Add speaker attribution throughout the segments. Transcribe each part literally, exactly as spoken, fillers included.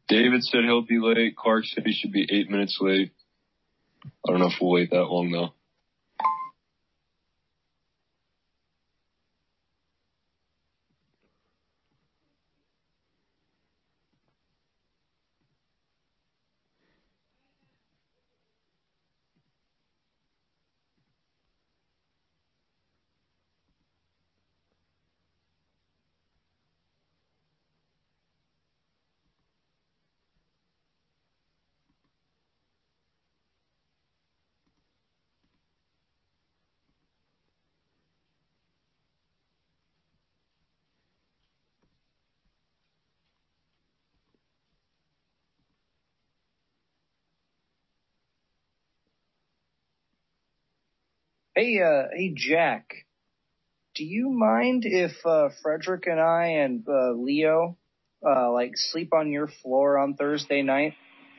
Speaker 1: David said he'll be late. Clark said he should be eight minutes late. I don't know if we'll wait that long, though.
Speaker 2: Hey, uh, hey, Jack. Do you mind if uh, Frederick and I and uh, Leo, uh, like, sleep on your floor on Thursday night?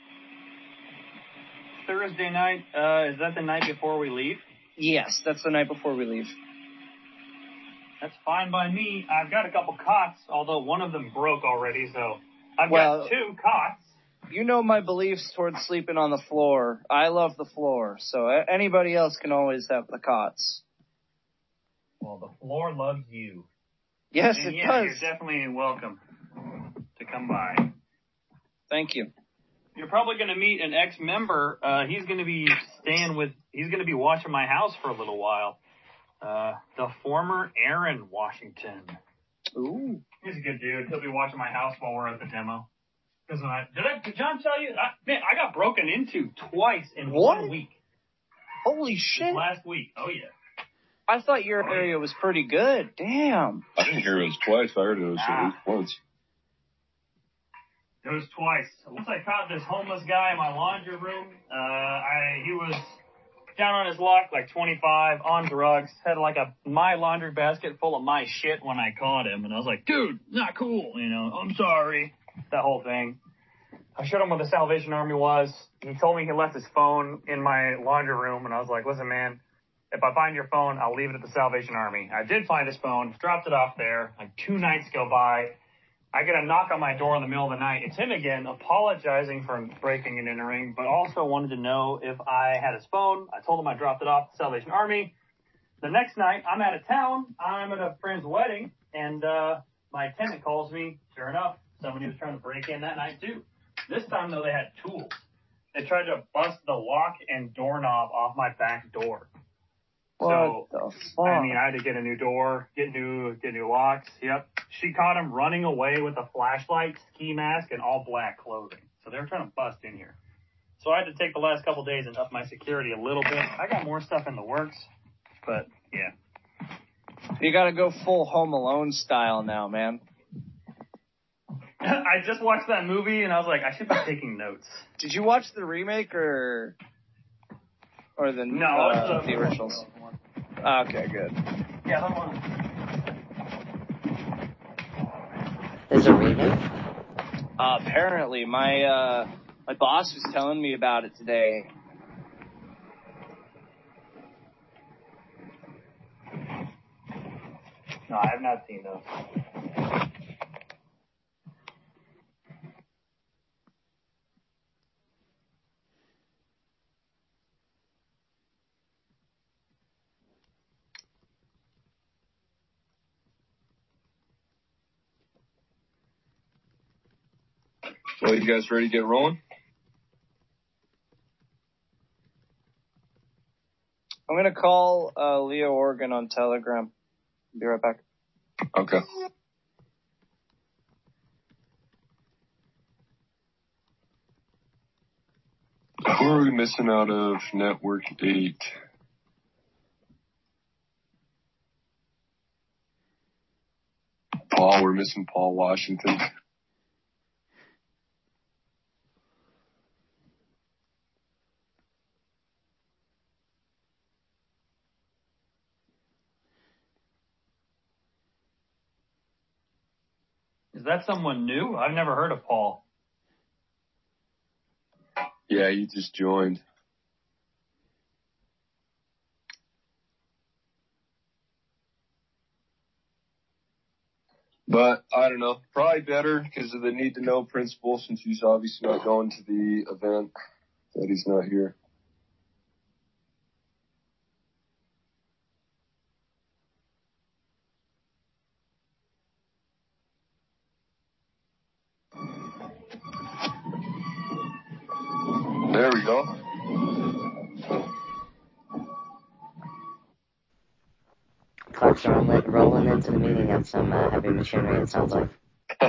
Speaker 3: Thursday night? Uh, is that the night before we leave?
Speaker 2: Yes, that's the night before we leave.
Speaker 3: That's fine by me. I've got a couple cots, although one of them broke already, so I've
Speaker 2: well,
Speaker 3: got two cots.
Speaker 2: You know my beliefs towards sleeping on the floor. I love the floor, so anybody else can always have the cots.
Speaker 3: Well, the floor loves you.
Speaker 2: Yes,
Speaker 3: and
Speaker 2: it
Speaker 3: yeah,
Speaker 2: does.
Speaker 3: You're definitely welcome to come by.
Speaker 2: Thank you.
Speaker 3: You're probably going to meet an ex-member. Uh, he's going to be staying with, he's going to be watching my house for a little while. Uh, the former Aaron Washington.
Speaker 2: Ooh.
Speaker 3: He's a good dude. He'll be watching my house while we're at the demo. Because when I, did, I, did John tell you? I, man, I got broken into twice in
Speaker 2: what?
Speaker 3: one week.
Speaker 2: Holy shit.
Speaker 3: This last week. Oh, yeah.
Speaker 2: I thought your oh, area yeah. was pretty good. Damn.
Speaker 1: I didn't hear it was twice. I heard it was ah. at least once.
Speaker 3: It was twice. Once I caught this homeless guy in my laundry room. Uh, I he was down on his luck, like twenty-five, on drugs. Had like a my laundry basket full of my shit when I caught him. And I was like, dude, not cool. You know, I'm sorry. That whole thing. I showed him what the Salvation Army was. He told me he left his phone in my laundry room, and I was like, listen, man, if I find your phone, I'll leave it at the Salvation Army. I did find his phone, dropped it off there. Like two nights go by. I get a knock on my door in the middle of the night. It's him again, apologizing for breaking and entering, but also wanted to know if I had his phone. I told him I dropped it off at the Salvation Army. The next night, I'm out of town. I'm at a friend's wedding, and uh, my tenant calls me. Sure enough, somebody was trying to break in that night, too. This time, though, they had tools. They tried to bust the lock and doorknob off my back door.
Speaker 2: What
Speaker 3: so,
Speaker 2: the fuck?
Speaker 3: I mean, I had to get a new door, get new get new locks. Yep. She caught him running away with a flashlight, ski mask, and all black clothing. So they were trying to bust in here. So I had to take the last couple days and up my security a little bit. I got more stuff in the works, but, yeah.
Speaker 2: You gotta go full Home Alone style now, man.
Speaker 3: I just watched that movie, and I was like, I should be taking notes.
Speaker 2: Did you watch the remake, or or the,
Speaker 3: no,
Speaker 2: uh,
Speaker 3: the,
Speaker 2: the originals? Okay, good.
Speaker 3: Yeah, that one.
Speaker 4: There's a remake?
Speaker 2: Uh, apparently, my uh, my boss was telling me about it today.
Speaker 3: No, I have not seen those.
Speaker 1: Well, you guys ready to get rolling?
Speaker 2: I'm going to call uh, Leo Organ on Telegram. Be right back.
Speaker 1: Okay. Who are we missing out of Network eight? Paul, we're missing Paul Washington.
Speaker 3: Is that someone new? I've never heard of Paul.
Speaker 1: Yeah, he just joined. But I don't know, probably better because of the need to know principle since he's obviously not going to the event that he's not here. There we go.
Speaker 4: Clark's rolling, rolling into the meeting on some uh, heavy machinery, it sounds like.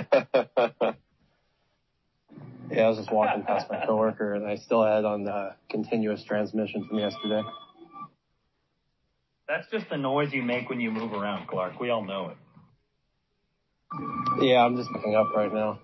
Speaker 5: Yeah, I was just walking past my coworker, and I still had on the continuous transmission from yesterday.
Speaker 3: That's just the noise you make when you move around, Clark. We all know it.
Speaker 5: Yeah, I'm just picking up right now.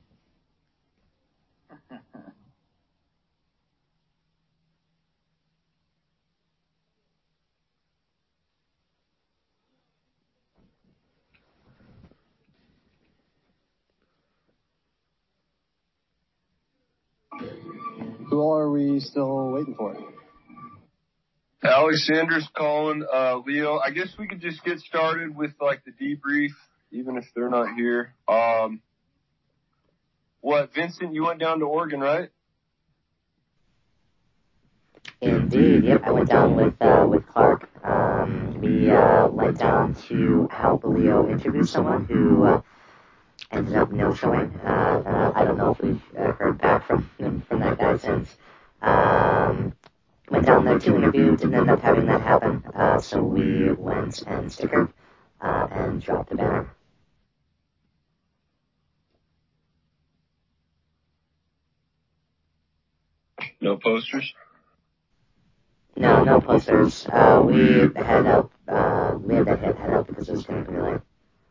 Speaker 5: Who all are we still waiting for?
Speaker 1: Alexander's calling, uh, Leo. I guess we could just get started with like the debrief, even if they're not here. Um, what, Vincent, you went down to Oregon, right?
Speaker 4: Indeed, yep. I went down with uh, with Clark. Um, we uh, went down to help Leo interview someone who uh, ended up no-showing. Uh, uh, I don't know if we've uh, heard back from from that guy since. Um, went down there to interview, didn't end up having that happen. Uh, so we went and stickered uh, and dropped the banner.
Speaker 1: No posters?
Speaker 4: No, no posters. Uh, we had up, uh, we had that head, head up because it was going to be late.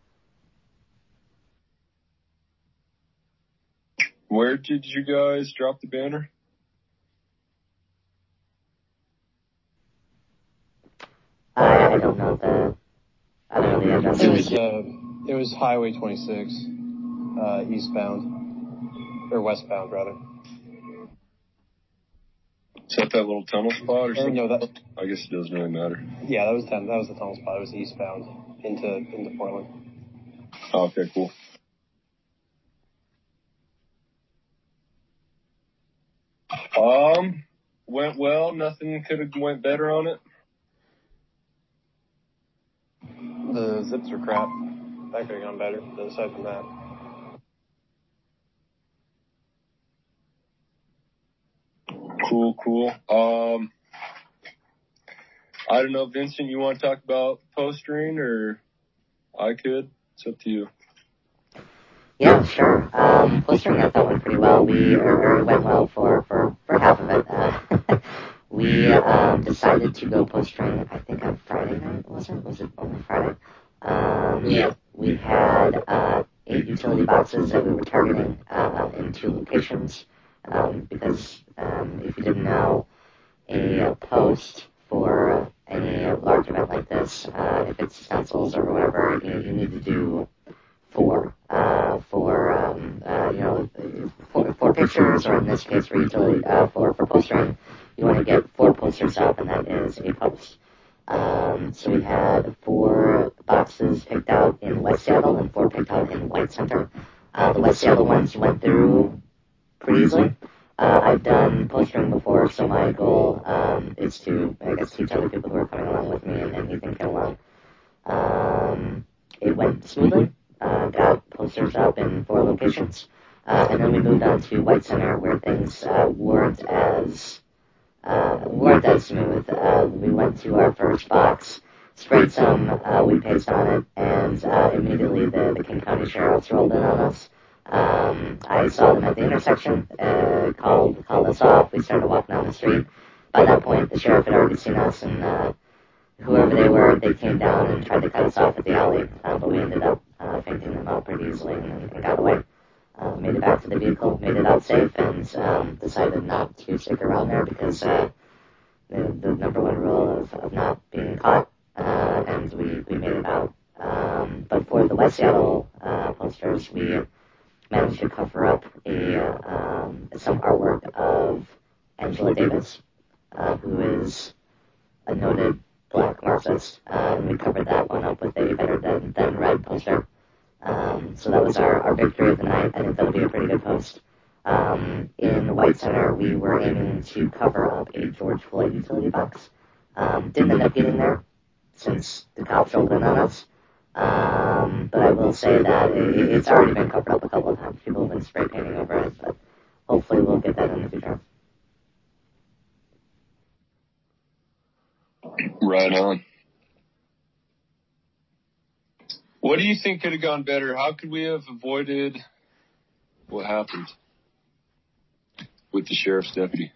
Speaker 1: Where did you guys drop the banner?
Speaker 4: I, I don't know the, I don't know the address.
Speaker 5: It was, uh, it was Highway twenty-six, uh, eastbound, or westbound rather.
Speaker 1: Is that that little tunnel spot or something?
Speaker 5: No, that,
Speaker 1: I guess it doesn't really matter.
Speaker 5: yeah, that was ten, that was the tunnel spot. It was eastbound into into Portland.
Speaker 1: Oh, okay, cool. Um, went well. Nothing could have went better on it.
Speaker 5: The zips are crap. That could have gone better, but aside from that.
Speaker 1: Cool, cool. Um, I don't know, Vincent, you want to talk about postering, or I could? It's up to you.
Speaker 4: Yeah, sure. Um, postering I thought went pretty well. We, or, or went well for, for, for half of it. Uh, we um, decided to go postering, I think on Friday night, was it? Was it only Friday? Um, yeah. We had uh, eight utility boxes that we were targeting uh, in two locations. Um, because um, if you didn't know, a post for any large event like this, uh, if it's stencils or whatever, you, you need to do four, uh, for, um, uh, you know, four, four pictures, or in this case for utility, uh, for, for postering, you want to get four posters up, and that is a post. Um, so we had four boxes picked out in West Seattle and four picked out in White Center. Uh, the West Seattle ones went through pretty easily. Uh, I've done postering before, so my goal um, is to, I guess, teach other people who are coming along with me and, and Ethan can along. Um, it went smoothly. Uh, got posters up in four locations. Uh, and then we moved on to White Center, where things uh, weren't as uh, weren't as smooth. Uh, we went to our first box, sprayed some uh, weed paste on it, and uh, immediately the, the King County Sheriffs rolled in on us. Um, I saw them at the intersection, uh, called, called us off. We started walking down the street. By that point, the sheriff had already seen us, and uh, whoever they were, they came down and tried to cut us off at the alley, uh, but we ended up uh, fainting them out pretty easily and, and got away. Uh, made it back to the vehicle, made it out safe, and um, decided not to stick around there because uh, the, the number one rule of, of not being caught, uh, and we, we made it out. Um, but for the West Seattle uh, posters, we managed to cover up a um, some artwork of Angela Davis, uh, who is a noted black Marxist, uh, and we covered that one up with a better than, than red poster. Um, so that was our, our victory of the night. I think that'll be a pretty good post. Um, in the White Center, we were aiming to cover up a George Floyd utility box. Um, didn't end up getting there since the cops rolled in on us. Um, but I will say that it, it's already been covered up a couple of times. People have been spray painting over it, but hopefully we'll get that in the future.
Speaker 1: Right on. What do you think could have gone better? How could we have avoided what happened with the sheriff's deputy?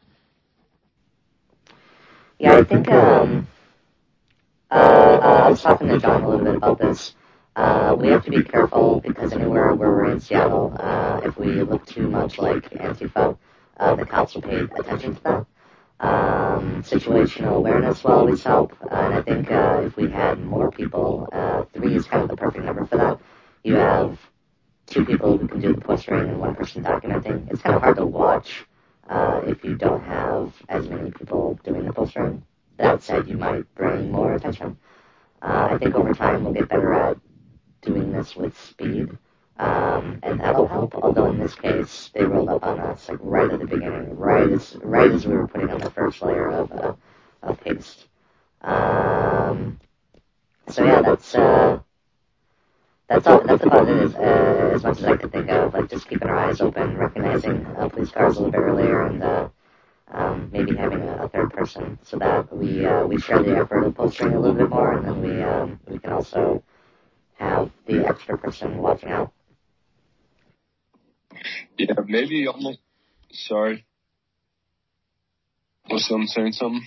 Speaker 4: Yeah, I think um, uh, uh, I was talking to John a little bit about this. Uh, we have to be careful because anywhere where we're in Seattle, uh, if we look too much like Antifa, uh, the cops will pay attention to that. Um, situational awareness will always help, uh, and I think uh, if we had more people, uh, three is kind of the perfect number for that. You have two people who can do the postering and one person documenting. It's kind of hard to watch uh, if you don't have as many people doing the postering. That said, you might bring more attention. Uh, I think over time we'll get better at doing this with speed. Um, and that'll help, although in this case, they rolled up on us like right at the beginning, right as right as we were putting on the first layer of uh, of paste. Um, so yeah, that's uh, that's all. That's about it. As, uh, as much as I could think of, like just keeping our eyes open, recognizing uh, police cars a little bit earlier, and uh, um, maybe having a, a third person so that we uh, we share the effort of postering a little bit more, and then we um, we can also have the extra person watching out.
Speaker 1: Yeah, maybe almost. Sorry. Was someone saying something?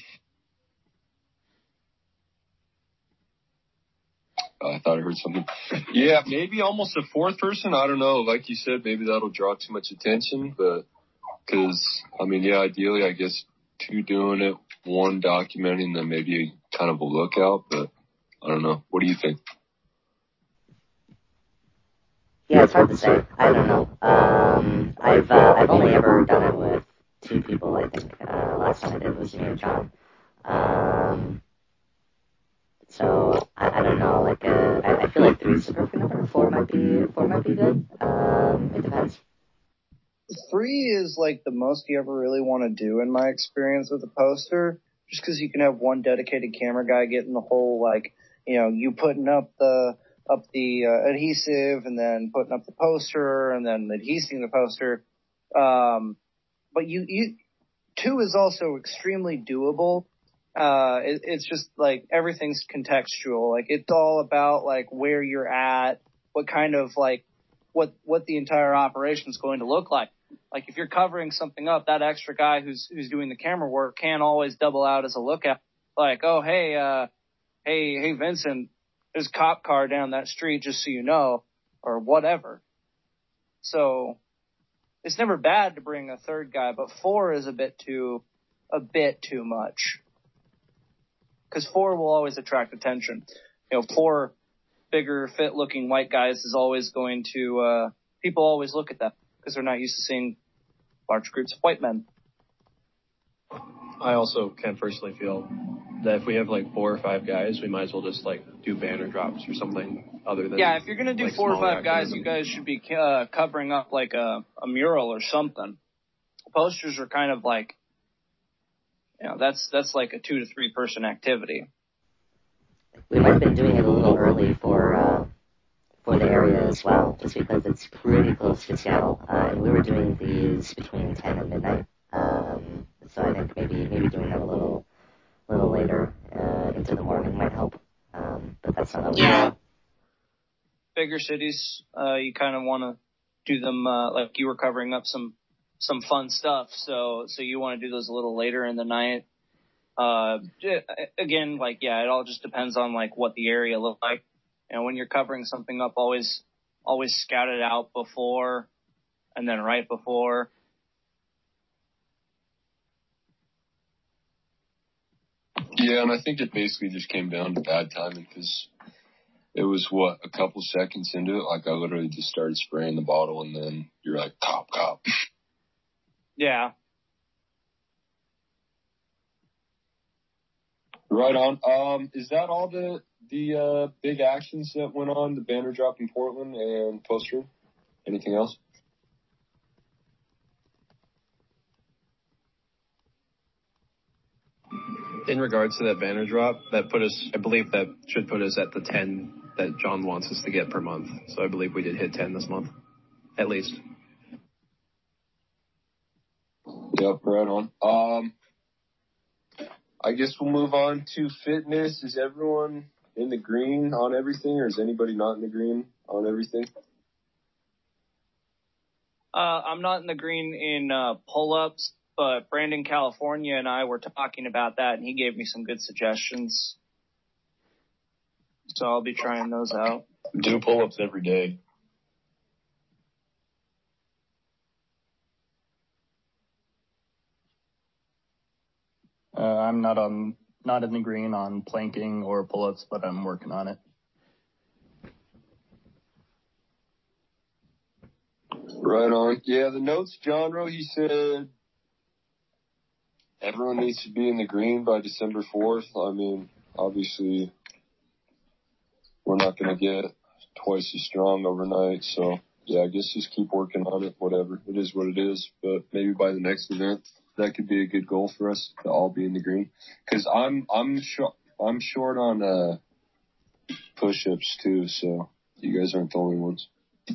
Speaker 1: I thought I heard something. Yeah, maybe almost a fourth person. I don't know. Like you said, maybe that'll draw too much attention. But because, I mean, yeah, ideally, I guess two doing it, one documenting, then maybe kind of a lookout. But I don't know. What do you think?
Speaker 4: Yeah, it's hard to say. I don't know. Um, I've uh, I've only ever done it with two people. I think uh, last time I did was me and John. Um, so I, I don't know. Like uh, I, I feel like three is the perfect number. Four might be four might be good. Um, it depends.
Speaker 2: Three is like the most you ever really want to do in my experience with a poster, just because you can have one dedicated camera guy getting the whole, like, you know, you putting up the up the uh, adhesive and then putting up the poster and then adhesing the poster. Um, but you, you, two is also extremely doable. Uh, it, it's just like everything's contextual. Like it's all about like where you're at, what kind of like, what, what the entire operation is going to look like. Like if you're covering something up, that extra guy who's, who's doing the camera work can't always double out as a lookout. Like, oh, hey, uh, hey, hey, Vincent, there's a cop car down that street, just so you know, or whatever. So it's never bad to bring a third guy, but four is a bit too, a bit too much. Cause four will always attract attention. You know, four bigger, fit looking white guys is always going to, uh, people always look at that because they're not used to seeing large groups of white men.
Speaker 5: I also can personally feel that if we have like four or five guys, we might as well just like do banner drops or something other than.
Speaker 2: Yeah, if you're gonna do
Speaker 5: like,
Speaker 2: four or five guys,
Speaker 5: activism.
Speaker 2: you guys should be uh, covering up like a, a mural or something. Posters are kind of like, you know, that's that's like a two to three person activity.
Speaker 4: We might have been doing it a little early for uh, for the area as well, just because it's pretty close to Seattle, uh, and we were doing these between ten and midnight. Um, so I think maybe maybe doing them a little little later uh, into the morning might help. Um, but that's not
Speaker 2: Yeah. Bigger cities, uh, you kind of want to do them uh, like you were covering up some some fun stuff. So so you want to do those a little later in the night. Uh, again, like yeah, it all just depends on like what the area looks like. You know, when you're covering something up, always always scout it out before, and then right before.
Speaker 1: Yeah, and I think it basically just came down to bad timing because it was, what, a couple seconds into it? Like, I literally just started spraying the bottle, and then you're like, cop, cop.
Speaker 2: Yeah.
Speaker 1: Right on. Um, is that all the the uh, big actions that went on, the banner drop in Portland and poster? Anything else?
Speaker 5: In regards to that banner drop, that put us, I believe that should put us at the ten that John wants us to get per month. So I believe we did hit ten this month, at least.
Speaker 1: Yep, right on. Um, I guess we'll move on to fitness. Is everyone in the green on everything, or is anybody not in the green on everything?
Speaker 2: Uh, I'm not in the green in uh, pull-ups, but Brandon, California, and I were talking about that, and he gave me some good suggestions. So I'll be trying those out.
Speaker 1: Do pull-ups every day.
Speaker 6: Uh, I'm not on, not in the green on planking or pull-ups, but I'm working on it.
Speaker 1: Right on. Yeah, the notes, John wrote, he said everyone needs to be in the green by December fourth. I mean, obviously, we're not going to get twice as strong overnight. So, yeah, I guess just keep working on it, whatever. It is what it is. But maybe by the next event, that could be a good goal for us to all be in the green. Because I'm, I'm, short, I'm short on uh, push-ups, too. So you guys aren't the only ones.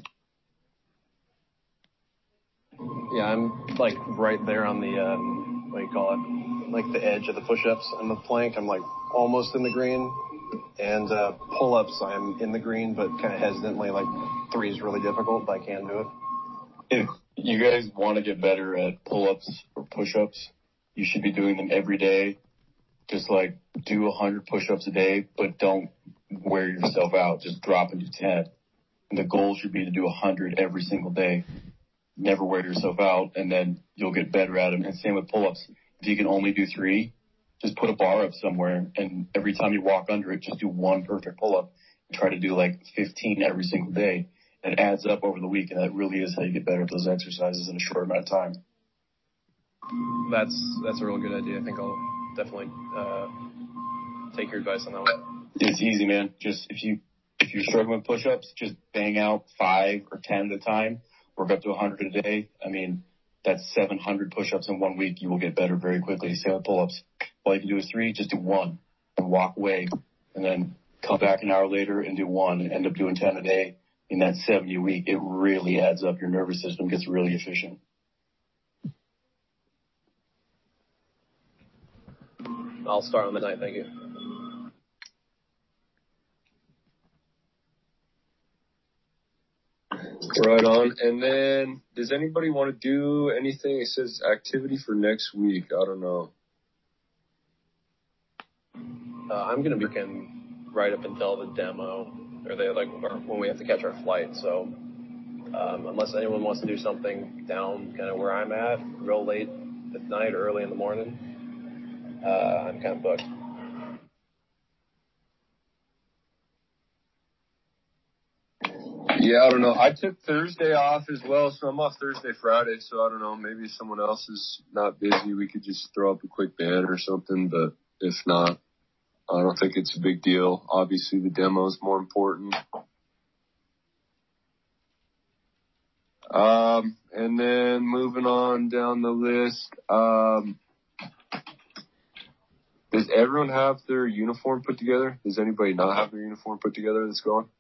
Speaker 5: Yeah, I'm like right there on the, um, what do you call it, like the edge of the push-ups and the plank. I'm like almost in the green. And uh, pull-ups, I'm in the green, but kind of hesitantly, like three is really difficult, but I can do it.
Speaker 7: If you guys want to get better at pull-ups or push-ups, you should be doing them every day. Just like do one hundred push-ups a day, but don't wear yourself out. Just drop and do ten. And the goal should be to do one hundred every single day. Never wear yourself out, and then you'll get better at them. And same with pull-ups. If you can only do three, just put a bar up somewhere, and every time you walk under it, just do one perfect pull-up. And try to do like fifteen every single day. And it adds up over the week, and that really is how you get better at those exercises in a short amount of time.
Speaker 5: That's that's a real good idea. I think I'll definitely uh, take your advice on that one.
Speaker 7: It's easy, man. Just if you if you're struggling with push-ups, just bang out five or ten at a time. Work up to one hundred a day. I mean, that's seven hundred push-ups in one week. You will get better very quickly. Same with pull-ups. All you can do is three. Just do one and walk away, and then come back an hour later and do one and end up doing ten a day. In that seventy a week, it really adds up. Your nervous system gets really efficient.
Speaker 5: I'll start on the night. Thank you.
Speaker 1: Right on. And then, does anybody want to do anything? It says activity for next week. I don't know.
Speaker 5: Uh, I'm going to be working right up until the demo, or they like or when we have to catch our flight. So um, unless anyone wants to do something down kind of where I'm at, real late at night or early in the morning, uh, I'm kind of booked.
Speaker 1: Yeah, I don't know. I took Thursday off as well, so I'm off Thursday, Friday. So I don't know. Maybe if someone else is not busy, we could just throw up a quick banner or something. But if not, I don't think it's a big deal. Obviously, the demo is more important. Um, and then moving on down the list, um, does everyone have their uniform put together? Does anybody not have their uniform put together that's going?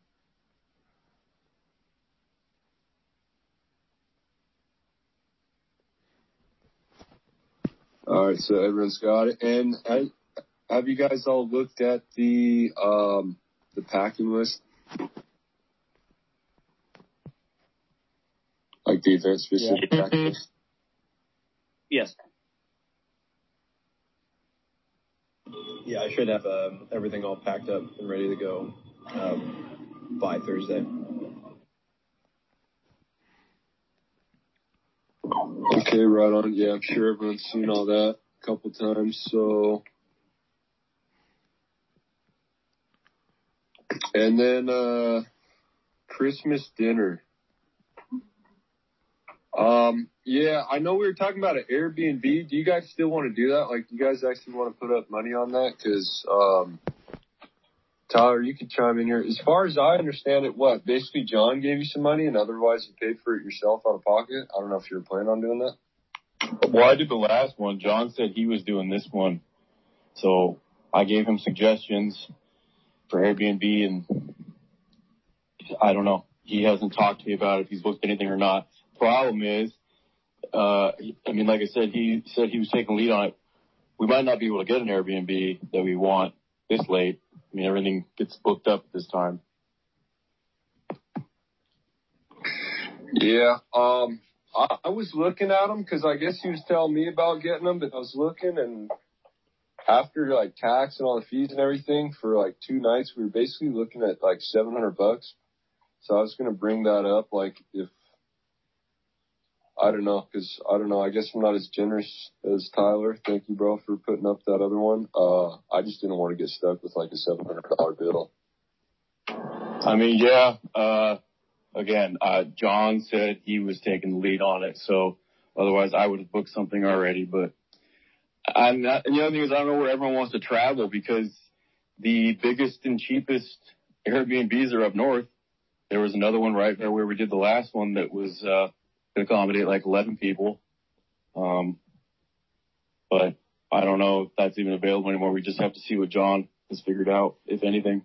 Speaker 1: All right, so everyone's got it. And I, have you guys all looked at the um, the packing list? Like the event specific yeah. packing list?
Speaker 2: Yes.
Speaker 5: Yeah, I should have um, everything all packed up and ready to go um, by Thursday.
Speaker 1: Okay, right on. Yeah, I'm sure everyone's seen all that a couple times. So, and then uh, Christmas dinner. Um, yeah, I know we were talking about an Airbnb. Do you guys still want to do that? Like, do you guys actually want to put up money on that? Because um, Tyler, you could chime in here. As far as I understand it, what, basically John gave you some money and otherwise you paid for it yourself out of pocket? I don't know if you were planning on doing that.
Speaker 7: Well, I did the last one. John said he was doing this one. So I gave him suggestions for Airbnb, and I don't know. He hasn't talked to me about if he's booked anything or not. Problem is, uh, I mean, like I said, he said he was taking lead on it. We might not be able to get an Airbnb that we want this late. I mean, everything gets booked up at this time.
Speaker 1: Yeah, um, I, I was looking at them because I guess he was telling me about getting them, but I was looking, and after like tax and all the fees and everything for like two nights, we were basically looking at like seven hundred bucks. So I was going to bring that up, like if, I don't know, because I don't know, I guess I'm not as generous as Tyler. Thank you, bro, for putting up that other one. Uh, I just didn't want to get stuck with like a seven hundred dollars bill.
Speaker 7: I mean, yeah, uh, again, uh, John said he was taking the lead on it, so otherwise I would have booked something already, but I'm not, and the other thing is I don't know where everyone wants to travel because the biggest and cheapest Airbnbs are up north. There was another one right there where we did the last one that was, uh, to accommodate like eleven people. Um, but I don't know if that's even available anymore. We just have to see what John has figured out, if anything.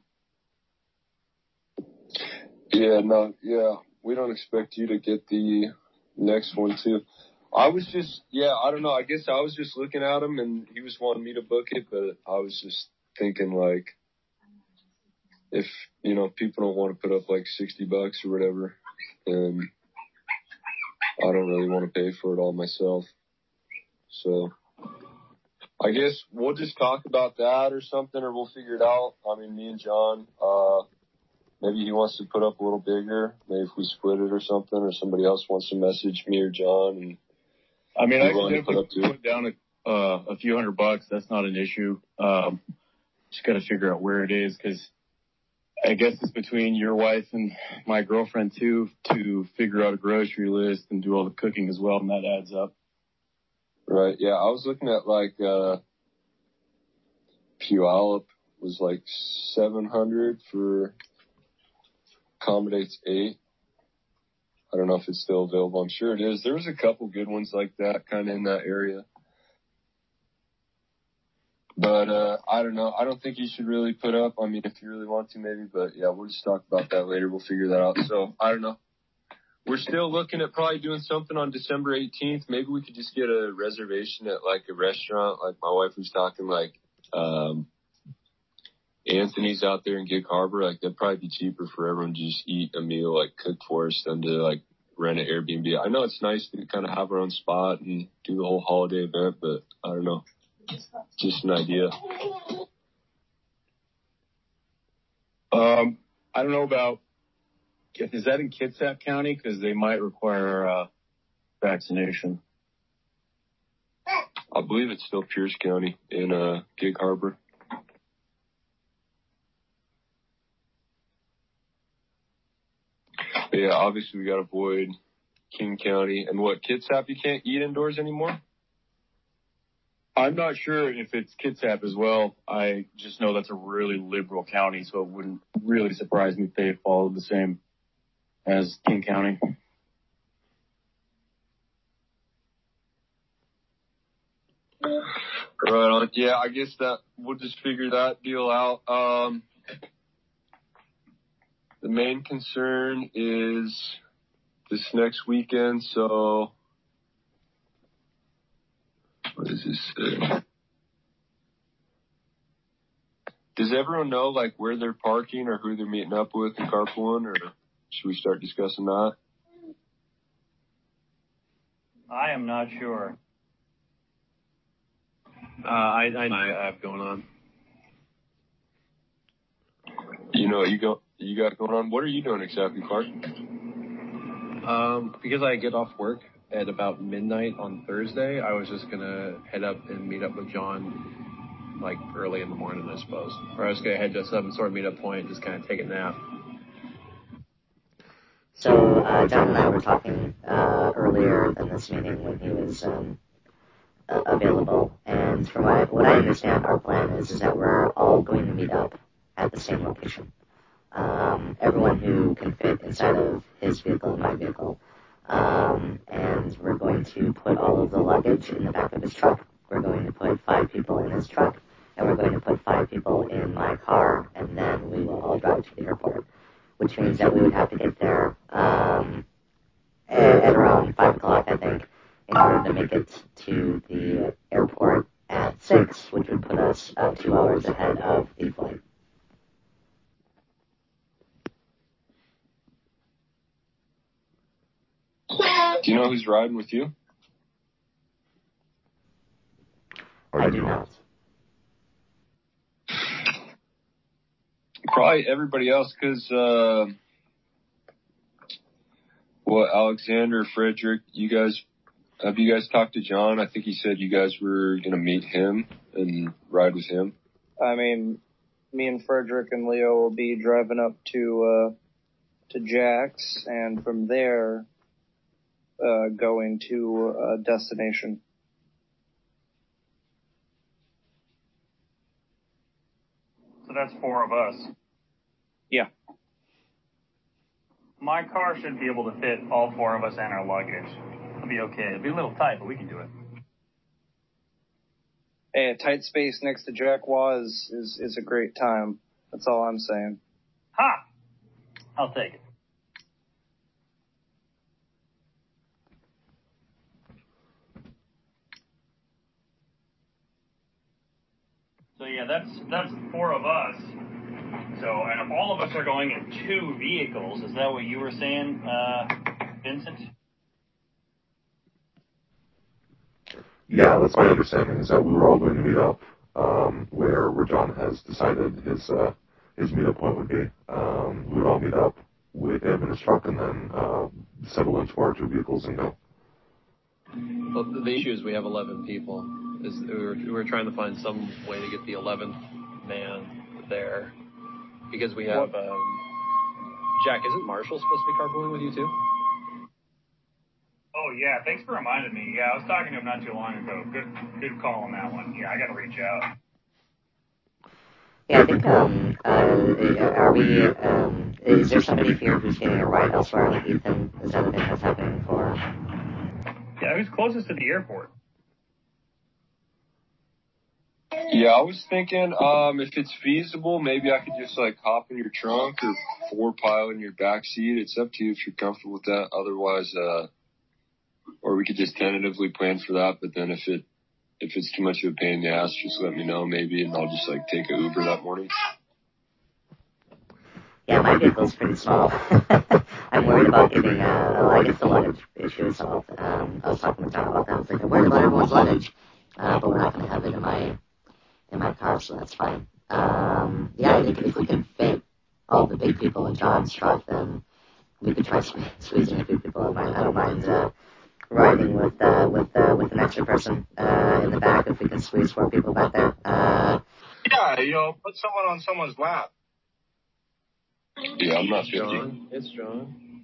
Speaker 1: Yeah, no, yeah. We don't expect you to get the next one too. I was just, yeah, I don't know. I guess I was just looking at him and he was wanting me to book it, but I was just thinking like, if, you know, people don't want to put up like sixty bucks or whatever, then I don't really want to pay for it all myself. So I guess we'll just talk about that or something, or we'll figure it out. I mean, me and John, uh, maybe he wants to put up a little bigger. Maybe if we split it or something, or somebody else wants to message me or John. And
Speaker 7: I mean, I can definitely put, put down a, uh, a few hundred bucks. That's not an issue. Um, just got to figure out where it is because I guess it's between your wife and my girlfriend too to figure out a grocery list and do all the cooking as well, and that adds up.
Speaker 1: Right. Yeah, I was looking at like uh, Puyallup was like seven hundred for accommodates eight. I don't know if it's still available. I'm sure it is. There was a couple good ones like that, kind of in that area. But, uh, I don't know. I don't think you should really put up. I mean, if you really want to, maybe. But, yeah, we'll just talk about that later. We'll figure that out. So, I don't know. We're still looking at probably doing something on December eighteenth. Maybe we could just get a reservation at, like, a restaurant. Like, my wife was talking, like, um, Anthony's out there in Gig Harbor. Like, that'd probably be cheaper for everyone to just eat a meal, like, cooked for us than to, like, rent an Airbnb. I know it's nice to kind of have our own spot and do the whole holiday event, but I don't know. Just an idea.
Speaker 7: Um, I don't know about, is that in Kitsap County? Because they might require uh, vaccination.
Speaker 1: I believe it's still Pierce County in uh, Gig Harbor. But yeah, obviously we got to avoid King County. And what, Kitsap, you can't eat indoors anymore?
Speaker 7: I'm not sure if it's Kitsap as well. I just know that's a really liberal county, so it wouldn't really surprise me if they followed the same as King County.
Speaker 1: Right. Yeah, I guess that we'll just figure that deal out. Um, the main concern is this next weekend, so what does this say? Does everyone know, like, where they're parking or who they're meeting up with and carpooling, or should we start discussing that?
Speaker 3: I am not sure.
Speaker 5: Uh, I, I know I have going on.
Speaker 1: You know what you go you got going on? What are you doing exactly, Clark?
Speaker 5: Um, because I get off work at about midnight on Thursday, I was just gonna head up and meet up with John, like early in the morning, I suppose. Or I was gonna head to some sort of meetup point, just kind of take a nap.
Speaker 4: So, uh, John and I were talking uh, earlier in this meeting when he was um, uh, available, and from what I, what I understand, our plan is, is that we're all going to meet up at the same location. Um, everyone who can fit inside of his vehicle and my vehicle. Um, and we're going to put all of the luggage in the back of his truck. We're going to put five people in his truck, and we're going to put five people in my car, and then we will all drive to the airport, which means that we would have to get there um, at, at around five o'clock, I think, in order to make it to the airport at six, which would put us about two hours ahead of the flight.
Speaker 1: Do you know who's riding with you?
Speaker 4: I do not.
Speaker 1: Probably everybody else, because, uh, well, Alexander, Frederick, you guys, have you guys talked to John? I think he said you guys were going to meet him and ride with him.
Speaker 2: I mean, me and Frederick and Leo will be driving up to, uh, to Jack's, and from there, uh, going to a destination.
Speaker 3: So that's four of us.
Speaker 2: Yeah.
Speaker 3: My car should be able to fit all four of us and our luggage. It'll be okay. It'll be a little tight, but we can do it.
Speaker 2: Hey, a tight space next to Jack Waugh is, is, is a great time. That's all I'm saying.
Speaker 3: Ha! I'll take it. So yeah, that's that's four of us. So, and if all of us are going in two vehicles, is that what you were saying, uh, Vincent?
Speaker 8: Yeah, that's my understanding, is that we were all going to meet up um, where where John has decided his uh, his meetup point would be. Um, we would all meet up with him in his truck and then uh, settle into our two vehicles and go.
Speaker 5: Well, the issue is we have eleven people. Is we were, we were trying to find some way to get the eleventh man there. Because we have, um, Jack, isn't Marshall supposed to be carpooling with you too?
Speaker 3: Oh yeah, thanks for reminding me. Yeah, I was talking to him not too long ago. Good, good call on that one. Yeah, I gotta reach out.
Speaker 4: Yeah, I think, um, uh, are we, um, is there somebody here who's getting a ride elsewhere, like Ethan? Is that a thing that's happening for?
Speaker 3: Yeah, who's closest to the airport?
Speaker 1: Yeah, I was thinking, um, if it's feasible, maybe I could just like hop in your trunk or four pile in your back seat. It's up to you if you're comfortable with that. Otherwise, uh, or we could just tentatively plan for that. But then if it, if it's too much of a pain in the ass, just let me know maybe, and I'll just like take an Uber that morning.
Speaker 4: Yeah, my vehicle's pretty small. I'm worried about getting, uh, I guess the luggage issue is solved. Um, I was talking to John about that. I was like, I'm worried about everyone's luggage. Uh, but we're not going to have it in my, in my car, so that's fine. Um, yeah, I think if we can fit all the big people in John's truck, then we could try squeezing a few people in mine. I don't mind, uh, riding with, uh, with, uh, with an extra person, uh, in the back if we can squeeze four people back there. Uh,
Speaker 9: yeah, you know, put someone on someone's lap.
Speaker 1: Yeah, I'm not fifty.
Speaker 5: John, it's John.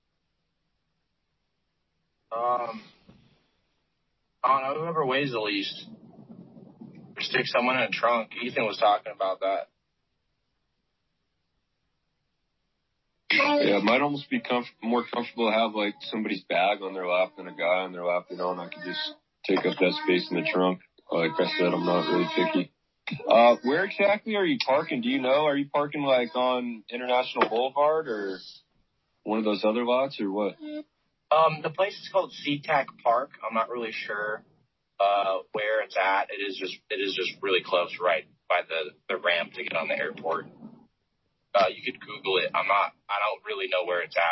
Speaker 9: Um, I don't know, whoever weighs the least. Stick someone in a trunk. Ethan was talking about that.
Speaker 1: Yeah, it might almost be comf- more comfortable to have like somebody's bag on their lap than a guy on their lap, you know, and I could just take up that space in the trunk. Like I said, I'm not really picky. Uh, where exactly are you parking? Do you know? Are you parking like on International Boulevard or one of those other lots or what?
Speaker 9: Um, the place is called SeaTac Park. I'm not really sure uh where it's at. It is just it is just really close, right by the, the ramp to get on the airport. Uh, you could Google it. I'm not. I don't really know where it's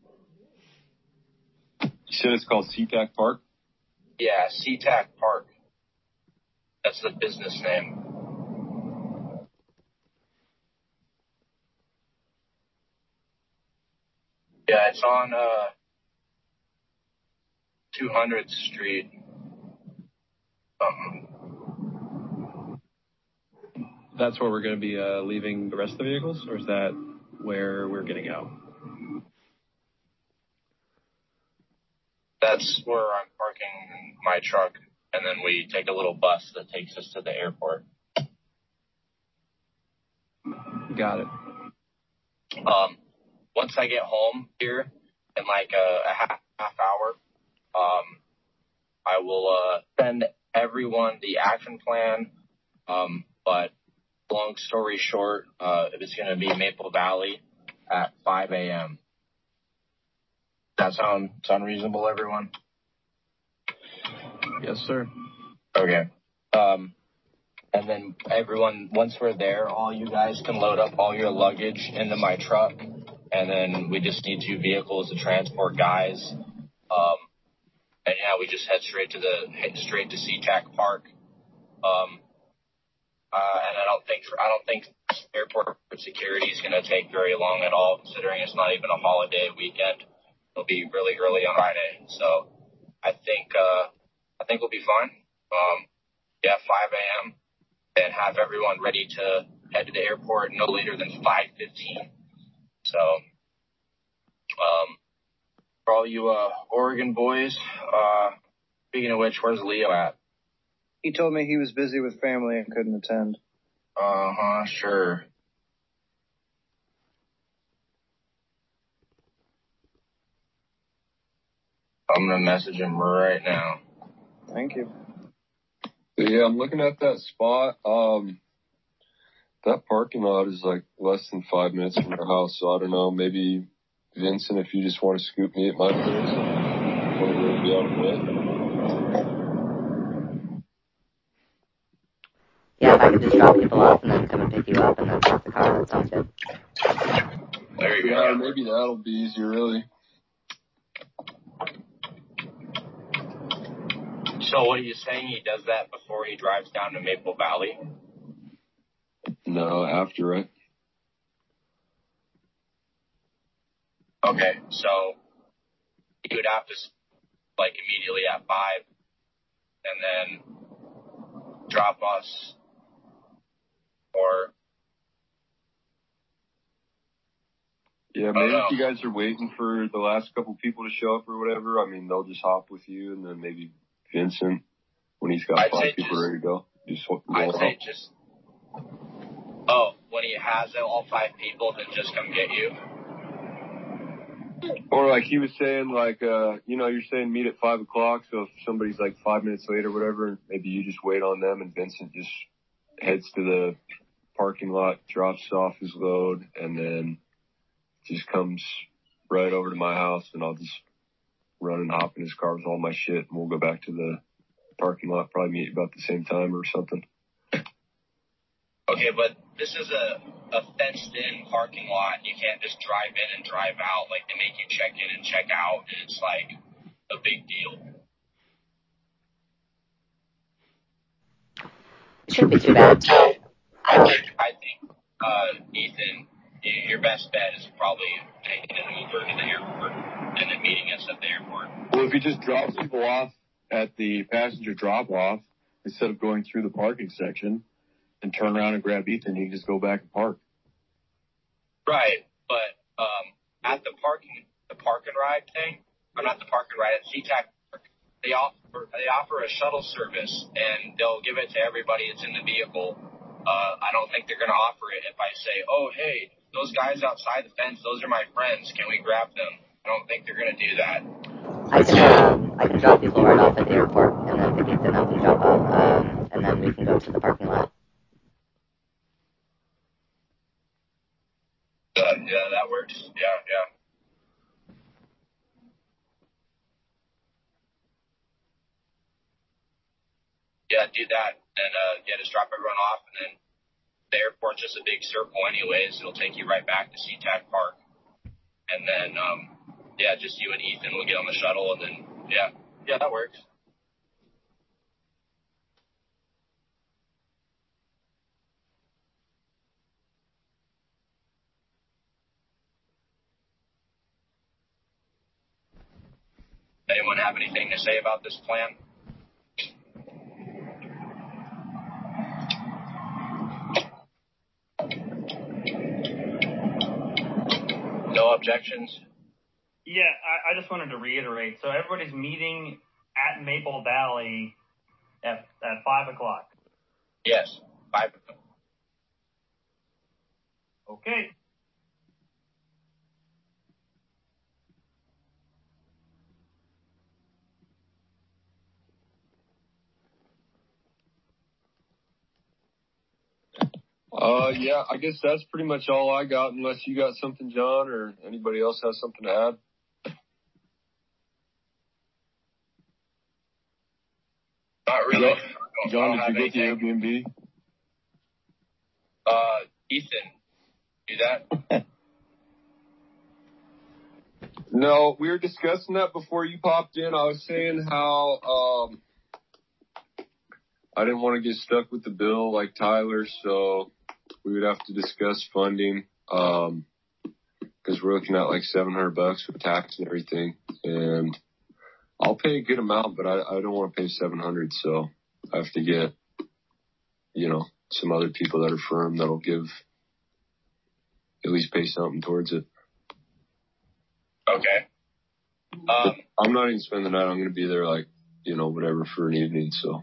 Speaker 9: at.
Speaker 1: You said it's called SeaTac Park?
Speaker 9: Yeah, SeaTac Park. That's the business name. Yeah, it's on uh two hundredth Street. Um,
Speaker 5: That's where we're going to be uh, leaving the rest of the vehicles, or is that where we're getting out?
Speaker 9: that's where I'm parking my truck, and then we take a little bus that takes us to the airport.
Speaker 5: Got it.
Speaker 9: Um, once I get home here in like a, a half, half hour, um, I will uh, send everyone the action plan. Um, but long story short, uh, it's going to be Maple Valley at five a.m. Does that sound sound reasonable, everyone?
Speaker 5: Yes, sir.
Speaker 9: Okay. Um, and then everyone, once we're there, all you guys can load up all your luggage into my truck, and then we just need two vehicles to transport guys. Um, and yeah, we just head straight to the head straight to SeaTac Park. Um, uh, and I don't think I don't think airport security is going to take very long at all, considering it's not even a holiday weekend. It'll be really early on Friday, so I think uh, I think we'll be fine. Um, yeah, five a.m. and have everyone ready to head to the airport no later than five fifteen. So, um, for all you uh, Oregon boys, uh, speaking of which, where's Leo at?
Speaker 2: He told me he was busy with family and couldn't attend.
Speaker 9: Uh huh, sure. I'm gonna message him right now.
Speaker 2: Thank you.
Speaker 1: But yeah, I'm looking at that spot. Um, that parking lot is like less than five minutes from our house, so I don't know. Maybe Vincent, if you just want to scoop me at my place, want to really be out of the way.
Speaker 4: Yeah, if I could just drop people off and then come and pick you up and then park the car, that sounds good.
Speaker 9: There you
Speaker 1: Yeah,
Speaker 9: go.
Speaker 1: maybe that'll be easier, really.
Speaker 9: So what are you saying? He does that before he drives down to Maple Valley?
Speaker 1: No, after it.
Speaker 9: Okay, so you would have to, like, immediately at five and then drop us, or...
Speaker 1: Yeah, maybe if you guys are waiting for the last couple people to show up or whatever, I mean, they'll just hop with you, and then maybe Vincent, when he's got
Speaker 9: I'd
Speaker 1: five
Speaker 9: say
Speaker 1: people
Speaker 9: just,
Speaker 1: ready to go, just go
Speaker 9: I'd say
Speaker 1: out.
Speaker 9: just, oh, when he has all five people, then just come get you.
Speaker 1: Or like he was saying, like, uh, you know, you're saying meet at five o'clock, so if somebody's like five minutes late or whatever, maybe you just wait on them, and Vincent just heads to the parking lot, drops off his load, and then just comes right over to my house, and I'll just run and hop in his car with all my shit, and we'll go back to the parking lot, probably meet about the same time or something.
Speaker 9: Okay, but this is a, a fenced-in parking lot. You can't just drive in and drive out. Like, they make you check in and check out, and it's, like, a big deal.
Speaker 4: It shouldn't be too bad.
Speaker 9: I think, I think, uh, Ethan, your best bet is probably taking an Uber to the airport and then meeting us at the airport.
Speaker 7: Well, if he just drops people off at the passenger drop-off instead of going through the parking section and turn around and grab Ethan, you can just go back and park.
Speaker 9: Right, but um, at the parking, the park and ride thing, or not the park and ride at SeaTac Park, they offer they offer a shuttle service, and they'll give it to everybody that's in the vehicle. Uh, I don't think they're going to offer it if I say, oh, hey, those guys outside the fence, those are my friends. Can we grab them? I don't think they're going to do that.
Speaker 4: I can, uh, I can drop people right off at the airport and then pick Ethan up and drop off, um, and then we can go to the parking lot.
Speaker 9: Uh, yeah, that works. Yeah, yeah. Yeah, do that, and uh, yeah, just drop everyone off, and then the airport's just a big circle anyways. It'll take you right back to SeaTac Park, and then um, yeah, just you and Ethan will get on the shuttle, and then yeah, yeah, that works. Anyone have anything to say about this plan? No objections?
Speaker 3: Yeah, I, I just wanted to reiterate. So everybody's meeting at Maple Valley at at five o'clock.
Speaker 9: Yes, five.
Speaker 3: Okay.
Speaker 1: Uh, yeah, I guess that's pretty much all I got, unless you got something, John, or anybody else has something to add.
Speaker 9: Not really.
Speaker 1: John, did you get the Airbnb?
Speaker 9: Uh, Ethan, do that?
Speaker 1: No, we were discussing that before you popped in. I was saying how um, I didn't want to get stuck with the bill like Tyler, so we would have to discuss funding um, because we're looking at like seven hundred bucks with tax and everything. And I'll pay a good amount, but I, I don't want to pay seven hundred, so I have to get, you know, some other people that are firm that'll give, at least pay something towards it.
Speaker 9: Okay. Um,
Speaker 1: I'm not even spending the night. I'm going to be there like, you know, whatever for an evening, so.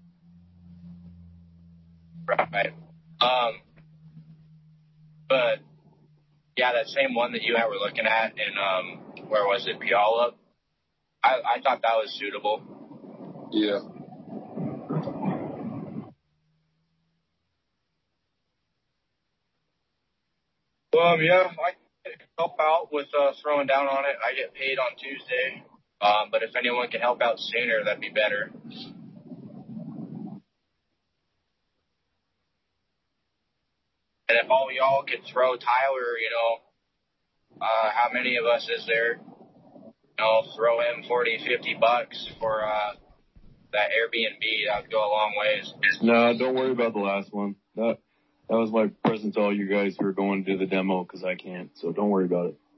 Speaker 9: Right. Um, but, yeah, that same one that you and I were looking at in, um, where was it, Puyallup? I, I thought that was suitable.
Speaker 1: Yeah.
Speaker 9: Um, yeah, I can help out with uh, throwing down on it. I get paid on Tuesday. Um, but if anyone can help out sooner, that'd be better. And if all y'all could throw Tyler, you know, uh, how many of us is there? You know, throw him forty, fifty bucks for uh, that Airbnb. That would go a long ways.
Speaker 7: No, don't worry about the last one. That that was my present to all you guys who are going to do the demo because I can't. So don't worry about it.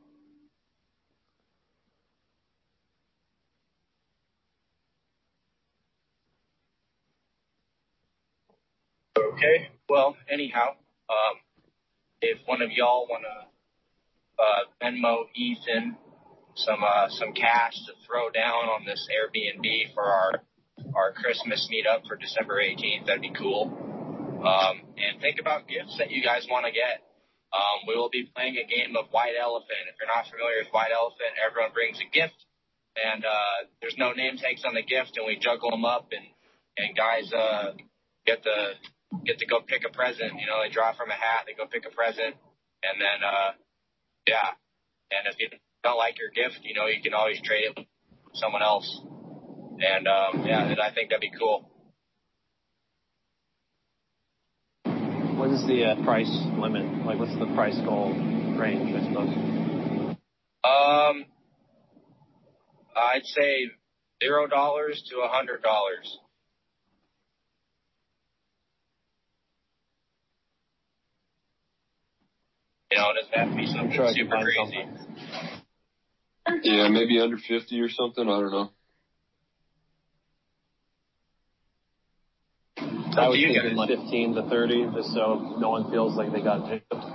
Speaker 9: Okay. Well, anyhow, um, if one of y'all want to uh, Venmo Ethan some uh, some cash to throw down on this Airbnb for our our Christmas meetup for December eighteenth, that'd be cool. Um, and think about gifts that you guys want to get. Um, we will be playing a game of White Elephant. If you're not familiar with White Elephant, everyone brings a gift, and uh, there's no name tags on the gift, and we juggle them up, and and guys uh, get the get to go pick a present. You know, they draw from a hat, they go pick a present, and then uh, yeah. And if you don't like your gift, you know, you can always trade it with someone else. And um, yeah, and I think that'd be cool.
Speaker 5: What is the uh, price limit? Like, what's the price goal range, I suppose?
Speaker 9: Um, I'd say zero dollars to a hundred dollars. You know, it doesn't have to be something
Speaker 5: sure
Speaker 9: super crazy.
Speaker 5: Something.
Speaker 1: Yeah, maybe under fifty or something. I don't know.
Speaker 5: I was thinking like fifteen to thirty, just so no one feels like they got picked up.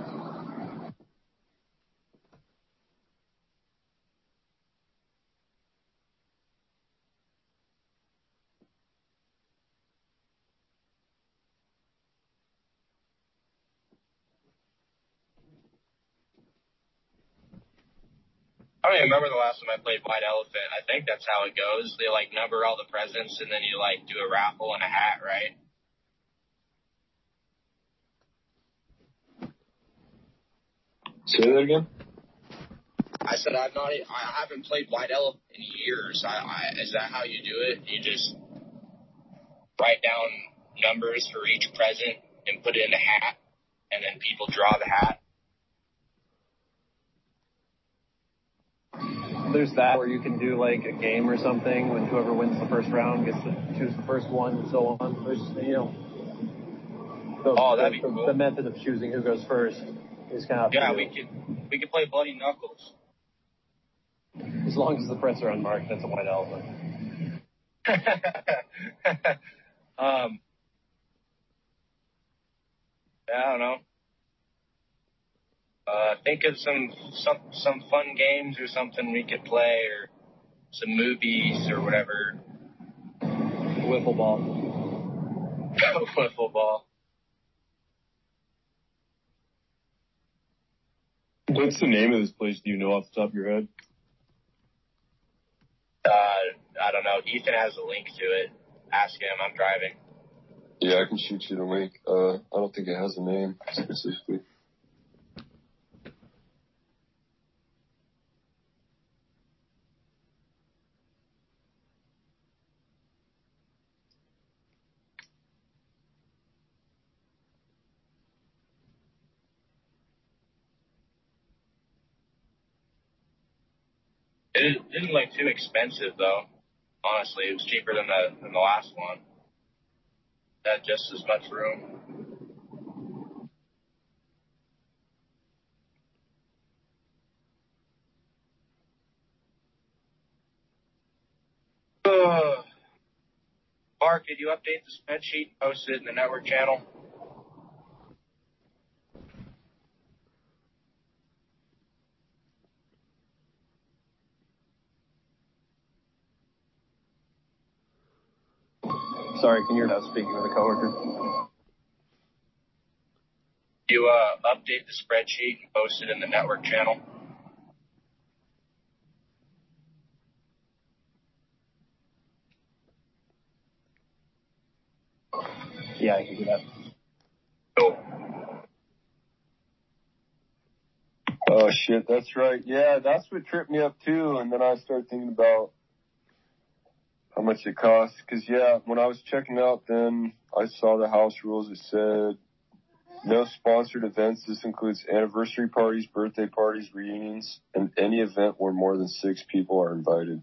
Speaker 9: I don't even remember the last time I played White Elephant. I think that's how it goes. They, like, number all the presents, and then you, like, do a raffle and a hat, right?
Speaker 1: Say that again?
Speaker 9: I said I've not. I haven't played White Elephant in years. I, I, is that how you do it? You just write down numbers for each present and put it in a hat, and then people draw the hat.
Speaker 5: There's that where you can do like a game or something when whoever wins the first round gets to choose the first one and so on. There's, you know, the,
Speaker 9: oh, that'd
Speaker 5: the,
Speaker 9: be cool.
Speaker 5: The method of choosing who goes first is kind of
Speaker 9: yeah.
Speaker 5: cool.
Speaker 9: We could we could play Bloody Knuckles.
Speaker 5: As long as the press are unmarked, that's a White Elephant.
Speaker 9: um, I don't know. Uh, think of some, some some fun games or something we could play, or some movies or whatever.
Speaker 5: Wiffle ball.
Speaker 9: Wiffle ball.
Speaker 7: What's the name of this place? Do you know off the top of your head?
Speaker 9: Uh, I don't know. Ethan has a link to it. Ask him. I'm driving.
Speaker 1: Yeah, I can shoot you the link. Uh, I don't think it has a name specifically.
Speaker 9: It didn't, didn't look too expensive though. Honestly, it was cheaper than the than the last one. It had just as much room. Uh, Mark, did you update the spreadsheet and post it in the network channel?
Speaker 5: Sorry, can you hear us speaking with a coworker?
Speaker 9: You uh, update the spreadsheet and post it in the network channel?
Speaker 5: Yeah, I can do that.
Speaker 9: Cool.
Speaker 1: Oh shit, that's right. Yeah, that's what tripped me up too. And then I started thinking about how much it costs. Cause yeah, when I was checking out, then I saw the house rules. It said no sponsored events. This includes anniversary parties, birthday parties, reunions, and any event where more than six people are invited.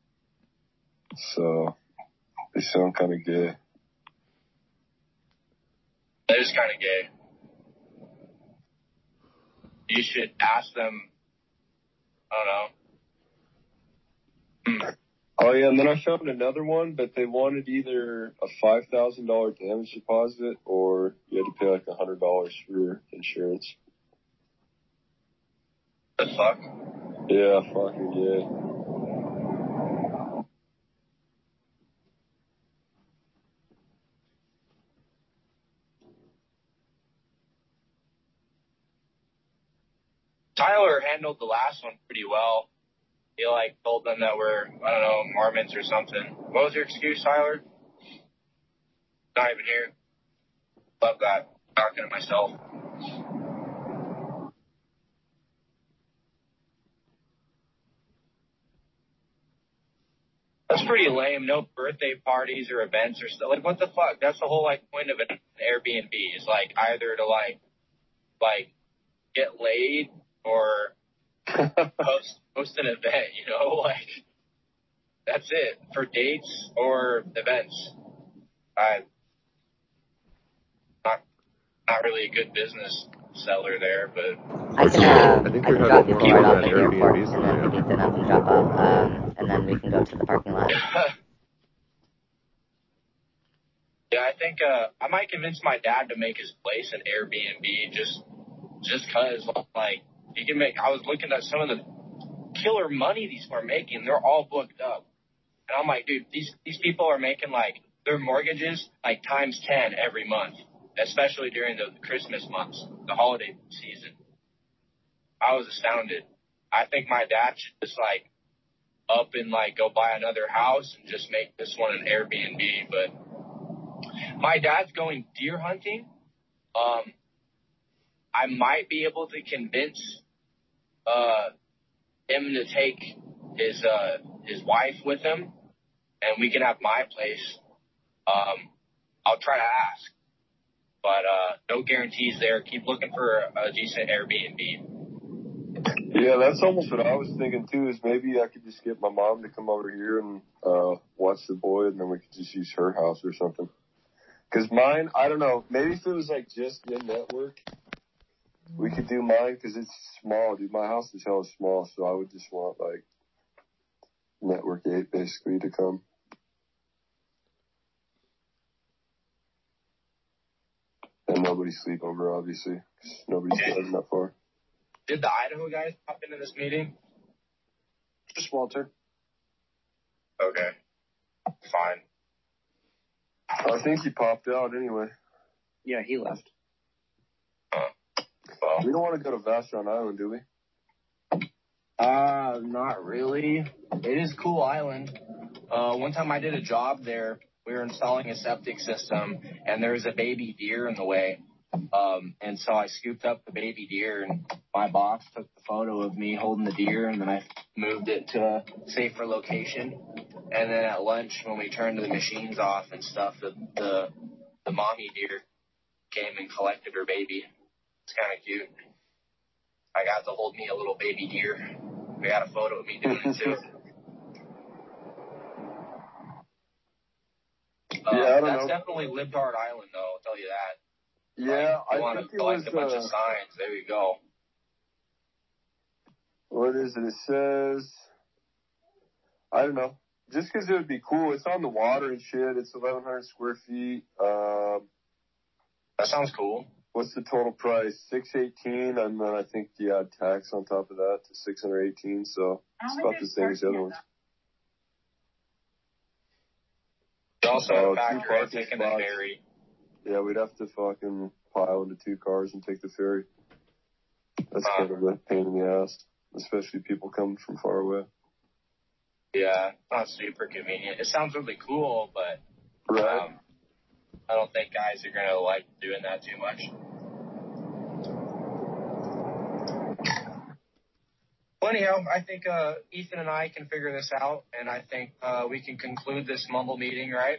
Speaker 1: So they sound kind of gay.
Speaker 9: That is kind of gay. You should ask them, I don't know.
Speaker 1: Oh yeah, and then I found another one, but they wanted either a five thousand dollars damage deposit or you had to pay like one hundred dollars for your insurance.
Speaker 9: The fuck?
Speaker 1: Yeah, fucking gay.
Speaker 9: Tyler handled the last one pretty well. He like told them that we're, I don't know, Mormons or something. What was your excuse, Tyler? Not even here. Love that. Talking to myself. That's pretty lame. No birthday parties or events or stuff. Like, what the fuck? That's the whole like point of an Airbnb is like either to like, like get laid or host host an event. You know, like that's it for dates or events. I not not really a good business seller there, but
Speaker 4: I can, uh,
Speaker 8: I think
Speaker 4: I
Speaker 8: you're
Speaker 4: can
Speaker 8: talking
Speaker 4: drop
Speaker 8: more
Speaker 4: you right
Speaker 8: about
Speaker 4: off
Speaker 8: that
Speaker 4: at the airport,
Speaker 8: Airbnb
Speaker 4: and then maybe Ethan up and drop off, um, and then we can go to the parking lot.
Speaker 9: yeah, I think uh, I might convince my dad to make his place an Airbnb just just cause like he can make. I was looking at some of the killer money these people are making. They're all booked up, and I'm like, dude, these these people are making like their mortgages like times ten every month, especially during the Christmas months, the holiday season. I was astounded. I think my dad should just like up and like go buy another house and just make this one an Airbnb. But my dad's going deer hunting. Um, I might be able to convince uh him to take his uh his wife with him, and we can have my place. Um, I'll try to ask, but uh, no guarantees there. Keep looking for a, a decent Airbnb.
Speaker 1: Yeah, that's almost what I was thinking too, is maybe I could just get my mom to come over here and uh watch the boy, and then we could just use her house or something. Because mine, I don't know, maybe if it was like just in network, we could do mine because it's small, dude. My house is hella small, so I would just want like network eight basically to come. And nobody sleep over, obviously, because nobody's driving that far.
Speaker 9: Did the Idaho guys pop into this meeting?
Speaker 2: Just Walter.
Speaker 9: Okay. Fine.
Speaker 1: I think he popped out anyway.
Speaker 2: Yeah, he left.
Speaker 9: Uh, well,
Speaker 1: We don't want to go to Vashon Island, do we?
Speaker 9: Uh, not really. It is a cool island. Uh, one time I did a job there. We were installing a septic system, and there was a baby deer in the way. Um, and so I scooped up the baby deer, and my boss took the photo of me holding the deer, and then I moved it to a safer location. And then at lunch, when we turned the machines off and stuff, the the, the mommy deer came and collected her baby. It's kind of cute. I got to hold me a little baby deer. We got a photo of me doing it too. Uh,
Speaker 1: yeah, I don't
Speaker 9: that's
Speaker 1: know.
Speaker 9: definitely Libtard Island, though. I'll tell you that.
Speaker 1: Yeah,
Speaker 9: like, you
Speaker 1: I
Speaker 9: want
Speaker 1: think
Speaker 9: to
Speaker 1: it
Speaker 9: collect
Speaker 1: was,
Speaker 9: a bunch
Speaker 1: uh,
Speaker 9: of signs. There you go.
Speaker 1: What is it? It says, I don't know. Just because it would be cool. It's on the water and shit. It's eleven hundred square feet. Um,
Speaker 9: that sounds cool.
Speaker 1: What's the total price? six eighteen, and then I think you add tax on top of that to six hundred eighteen. So it's about the same as the other ones.
Speaker 9: You also
Speaker 1: Oh,
Speaker 9: have
Speaker 1: two
Speaker 9: to factor in
Speaker 1: parking
Speaker 9: taking the
Speaker 1: spots.
Speaker 9: ferry.
Speaker 1: Yeah, we'd have to fucking pile into two cars and take the ferry. That's
Speaker 9: Uh,
Speaker 1: kind of a pain in the ass, especially people coming from far away.
Speaker 9: Yeah, not super convenient. It sounds really cool, but
Speaker 1: Right.
Speaker 9: um, I don't think guys are going to like doing that too much. Well, anyhow, I think uh, Ethan and I can figure this out, and I think uh, we can conclude this mumble meeting, right?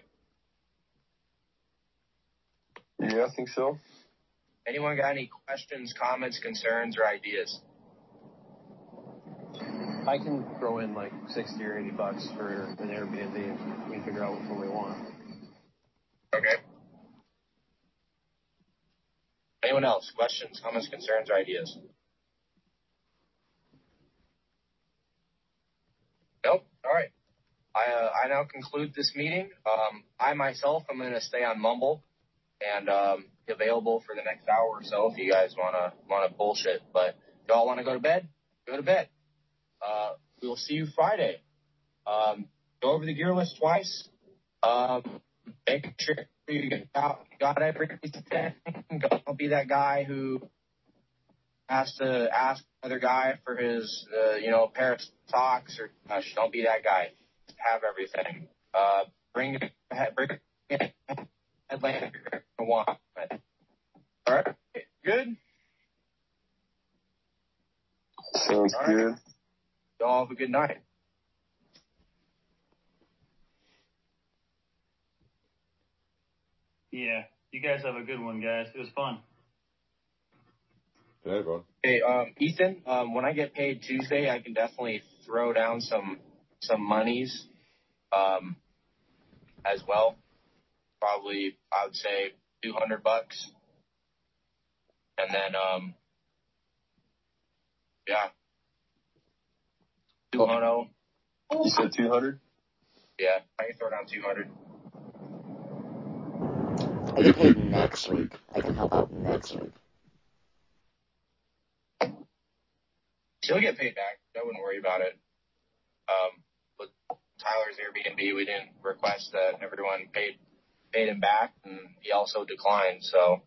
Speaker 1: Yeah, I think so.
Speaker 9: Anyone got any questions, comments, concerns, or ideas?
Speaker 5: I can throw in like sixty or eighty bucks for an Airbnb if we figure out which one we want.
Speaker 9: Okay. Anyone else? Questions, comments, concerns, or ideas? Nope. All right. I uh, I now conclude this meeting. Um, I myself am going to stay on Mumble and um, be available for the next hour or so if you guys wanna wanna bullshit. But if y'all want to go to bed, go to bed. Uh, we will see you Friday. Um, go over the gear list twice. Um, make sure you got, got everything. Don't be that guy who has to ask another guy for his, uh, you know, pair of socks or gosh, don't be that guy. Have everything. Uh, bring bring Atlanta one. All right, good.
Speaker 1: Sounds
Speaker 9: All
Speaker 1: good.
Speaker 9: right. Y'all have a good night.
Speaker 3: Yeah, you guys have a good one, guys. It was fun.
Speaker 8: Hey, everyone.
Speaker 9: Hey, um, Ethan, um, when I get paid Tuesday, I can definitely throw down some some monies um, as well. Probably, I would say two hundred bucks, and then um, yeah, two hundred.
Speaker 1: You said two hundred?
Speaker 9: Yeah, I can throw down two hundred.
Speaker 4: I get paid next week. I can help out next week.
Speaker 9: She'll get paid back. I wouldn't worry about it. Um, with Tyler's Airbnb, we didn't request that everyone paid paid him back, and he also declined. So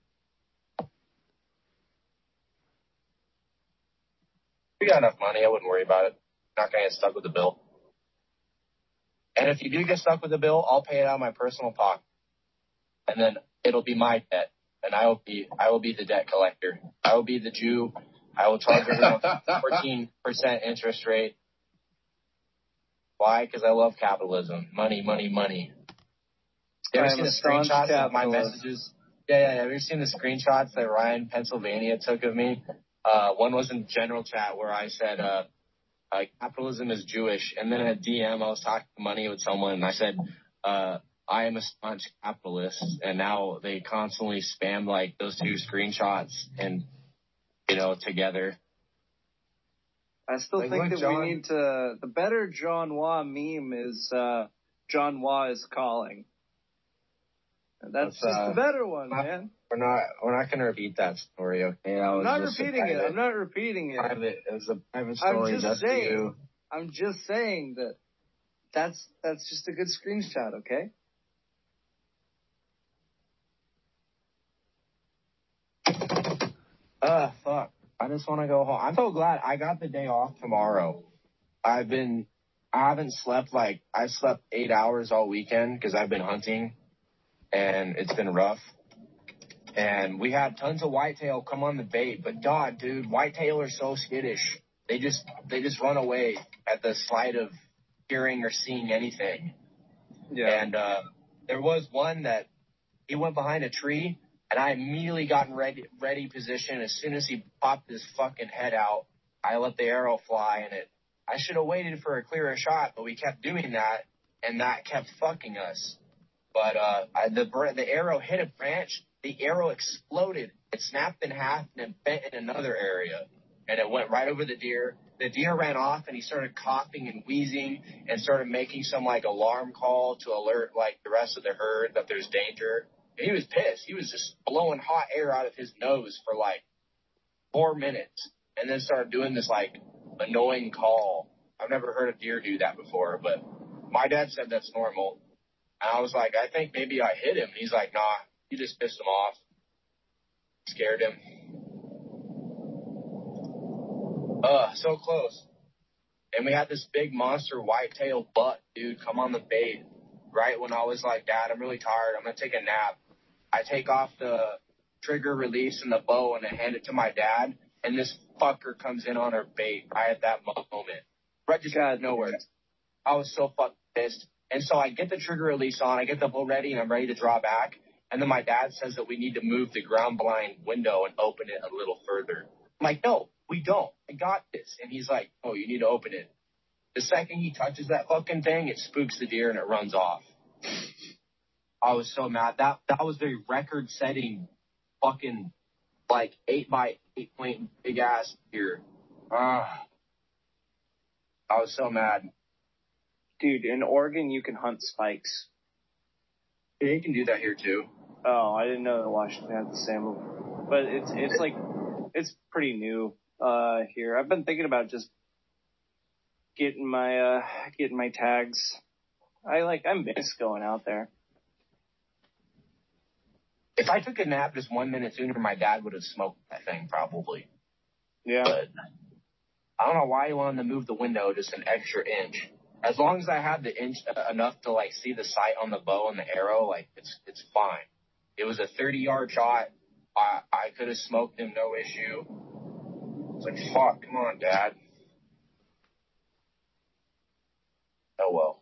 Speaker 9: we got enough money. I wouldn't worry about it. Not gonna get stuck with the bill. And if you do get stuck with the bill, I'll pay it out of my personal pocket, and then it'll be my debt, and I will be I will be the debt collector. I will be the Jew. I will charge everyone fourteen percent interest rate. Why? Because I love capitalism. Money, money, money. You ever
Speaker 2: I am
Speaker 9: seen the
Speaker 2: a staunch
Speaker 9: screenshots of my
Speaker 2: capitalist.
Speaker 9: messages? Yeah, yeah, yeah. Have you seen the screenshots that Ryan, Pennsylvania took of me? Uh, one was in general chat where I said, uh, uh, capitalism is Jewish. And then in a D M, I was talking money with someone, and I said, uh, I am a staunch capitalist. And now they constantly spam, like, those two screenshots and, you know, together.
Speaker 2: I still
Speaker 9: Like,
Speaker 2: think
Speaker 9: look,
Speaker 2: that
Speaker 9: John.
Speaker 2: we need to. The better John Wah meme is uh, John Wah is calling. That's,
Speaker 9: That's,
Speaker 2: just
Speaker 9: uh,
Speaker 2: the better one,
Speaker 9: not-
Speaker 2: man.
Speaker 9: We're not, we're not going to repeat that story, okay? That
Speaker 2: I'm
Speaker 9: was
Speaker 2: not
Speaker 9: just a
Speaker 2: repeating it.
Speaker 9: private-
Speaker 2: I'm not repeating it.
Speaker 9: Private, it was a private
Speaker 2: I'm
Speaker 9: story
Speaker 2: just
Speaker 9: just for
Speaker 2: saying.
Speaker 9: you.
Speaker 2: I'm just saying that that's that's just a good screenshot, okay?
Speaker 9: Ah, fuck. I
Speaker 10: I just want to go home. I'm so glad I got the day off tomorrow. I've been, I haven't slept like, I slept eight hours all weekend because I've been hunting and it's been rough. And we had tons of whitetail come on the bait, but God, dude, whitetail are so skittish. They just, they just run away at the slight of hearing or seeing anything. Yeah. And, uh, there was one that he went behind a tree and I immediately got in ready, ready position. As soon as he popped his fucking head out, I let the arrow fly and it, I should have waited for a clearer shot, but we kept doing that and that kept fucking us. But, uh, I, the, the arrow hit a branch. The arrow exploded. It snapped in half and it bent in another area. And it went right over the deer. The deer ran off and he started coughing and wheezing and started making some like alarm call to alert like the rest of the herd that there's danger. And he was pissed. He was just blowing hot air out of his nose for like four minutes and then started doing this like annoying call. I've never heard a deer do that before, but my dad said that's normal. And I was like, I think maybe I hit him. And he's like, nah, you just pissed him off. Scared him. Uh, so close. And we had this big monster whitetail buck, dude, come on the bait right when I was like, Dad, I'm really tired. I'm going to take a nap. I take off the trigger release and the bow and I hand it to my dad. And this fucker comes in on our bait right at that moment. Right just out of nowhere. I was so fucking pissed. And so I get the trigger release on. I get the bow ready and I'm ready to draw back. And then my dad says that we need to move the ground blind window and open it a little further. I'm like, no, we don't. I got this. And he's like, oh, you need to open it. The second he touches that fucking thing, it spooks the deer and it runs off. I was so mad. That that was the record-setting fucking, like, eight by eight point big-ass deer. Ah. I was so mad.
Speaker 2: Dude, in Oregon, you can hunt spikes.
Speaker 10: Yeah, you can do that here, too.
Speaker 2: Oh, I didn't know that Washington had the same. But it's, it's like, it's pretty new uh, here. I've been thinking about just getting my, uh, getting my tags. I like, I miss going out there.
Speaker 10: If I took a nap just one minute sooner, my dad would have smoked that thing, probably.
Speaker 2: Yeah.
Speaker 10: But I don't know why he wanted to move the window just an extra inch. As long as I had the inch uh, enough to like see the sight on the bow and the arrow, like it's it's fine. It was a thirty-yard shot. I I could have smoked him, no issue. It's like, fuck, come on, Dad. Oh well.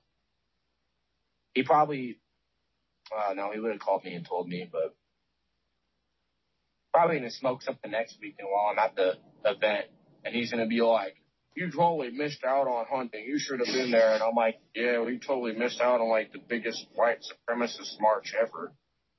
Speaker 10: He probably, uh, no, he would have called me and told me, but probably gonna smoke something next weekend while I'm at the event, and he's gonna be like, you totally missed out on hunting. You should have been there. And I'm like, yeah, we totally missed out on, like, the biggest white supremacist march ever.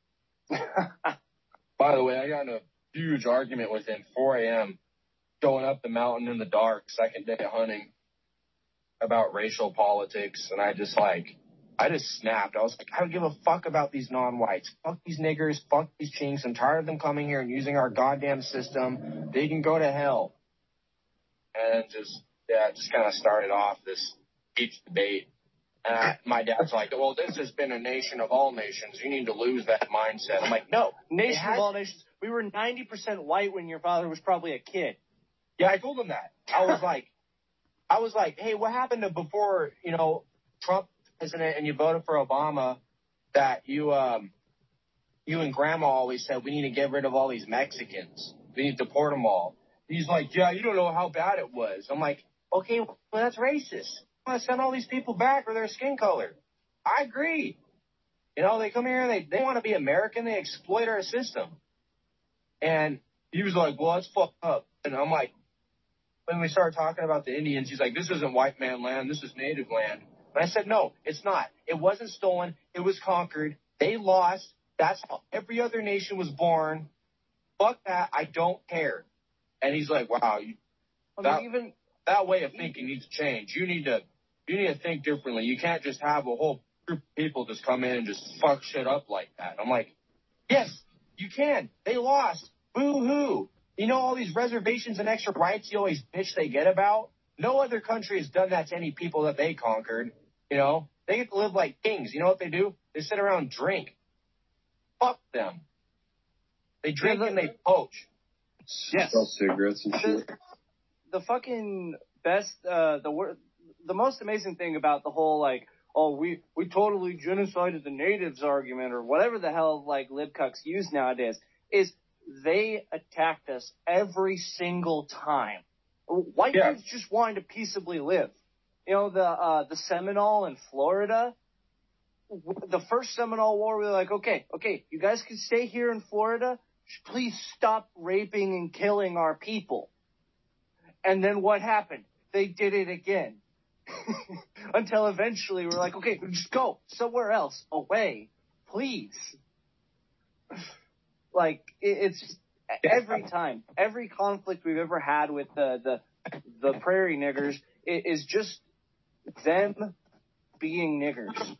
Speaker 10: By the way, I got in a huge argument with him, four a.m., going up the mountain in the dark, second day of hunting, about racial politics. And I just, like, I just snapped. I was like, I don't give a fuck about these non-whites. Fuck these niggers. Fuck these chinks. I'm tired of them coming here and using our goddamn system. They can go to hell. And just, yeah, just kind of started off this huge debate. And I, my dad's like, well, this has been a nation of all nations. You need to lose that mindset. I'm like, no.
Speaker 11: Nation
Speaker 10: has-
Speaker 11: of all nations. We were ninety percent white when your father was probably a kid.
Speaker 10: Yeah, I told him that. I was like, I was like, hey, what happened to before, you know, Trump president and you voted for Obama that you, um, you and Grandma always said we need to get rid of all these Mexicans. We need to deport them all. He's like, yeah, you don't know how bad it was. I'm like, okay, well, that's racist. I want to send all these people back for their skin color. I agree. You know, they come here and they, they want to be American. They exploit our system. And he was like, well, that's fucked up. And I'm like, when we started talking about the Indians, he's like, this isn't white man land. This is native land. And I said, no, it's not. It wasn't stolen. It was conquered. They lost. That's how every other nation was born. Fuck that. I don't care. And he's like, wow, you, that, I mean, even that way of thinking needs to change. You need to, you need to think differently. You can't just have a whole group of people just come in and just fuck shit up like that. I'm like, yes, you can. They lost. Boo-hoo. You know all these reservations and extra rights you always bitch they get about? No other country has done that to any people that they conquered. You know, they get to live like kings. You know what they do? They sit around and drink. Fuck them. They drink yeah, the, and they poach.
Speaker 11: Yes.
Speaker 1: Sell cigarettes and shit.
Speaker 11: The, the fucking best, uh, the wor- the most amazing thing about the whole, like, oh, we, we totally genocided the natives argument or whatever the hell, like, libcucks use nowadays is they attacked us every single time. White
Speaker 10: Yeah.
Speaker 11: dudes just wanted to peaceably live. You know, the, uh, the Seminole in Florida, the first Seminole War, we were like, okay, okay, you guys can stay here in Florida. Please stop raping and killing our people. And then what happened? They did it again. Until eventually we're like, okay, just go somewhere else, away, please. Like, it, it's every time, every conflict we've ever had with the, the, the prairie niggers it is just them being niggers.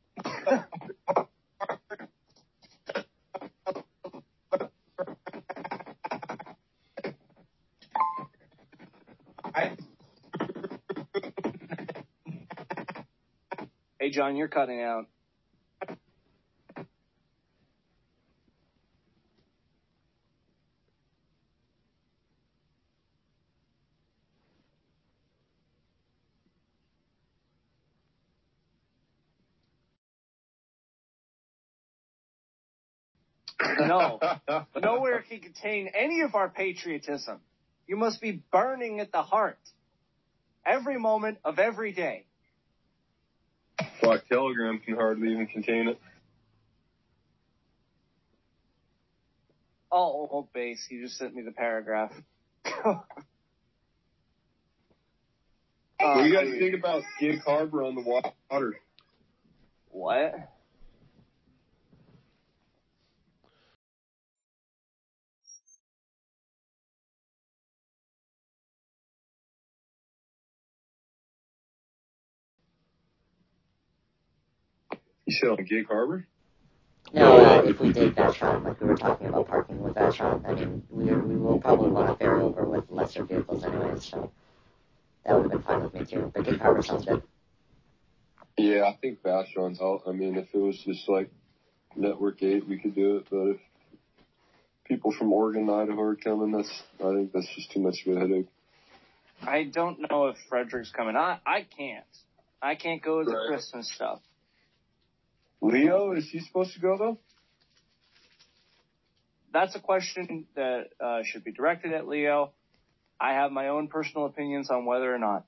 Speaker 10: I,
Speaker 11: Hey, John, you're cutting out. No. Nowhere can contain any of our patriotism. You must be burning at the heart. Every moment of every day.
Speaker 1: Fuck, Telegram can hardly even contain it.
Speaker 11: Oh, oh, base. You just sent me the paragraph.
Speaker 1: What do you guys think about Gig Harbor on the water?
Speaker 11: What?
Speaker 1: You said on Gig Harbor?
Speaker 4: No, uh, if we did Vashon, like we were talking about parking with Vashon, I mean, we, we will probably want to ferry over with lesser vehicles anyways, so that would have been fine with me too. But Gig Harbor sounds good.
Speaker 1: Yeah, I think Vashon's out. I mean, if it was just like Network eight, we could do it, but if people from Oregon and Idaho are coming, that's, I think that's just too much of a headache.
Speaker 11: I don't know if Frederick's coming. I, I can't. I can't go to the
Speaker 1: Right.
Speaker 11: Christmas stuff.
Speaker 1: Leo, is he supposed to go though?
Speaker 11: That's a question that uh, should be directed at Leo. I have my own personal opinions on whether or not.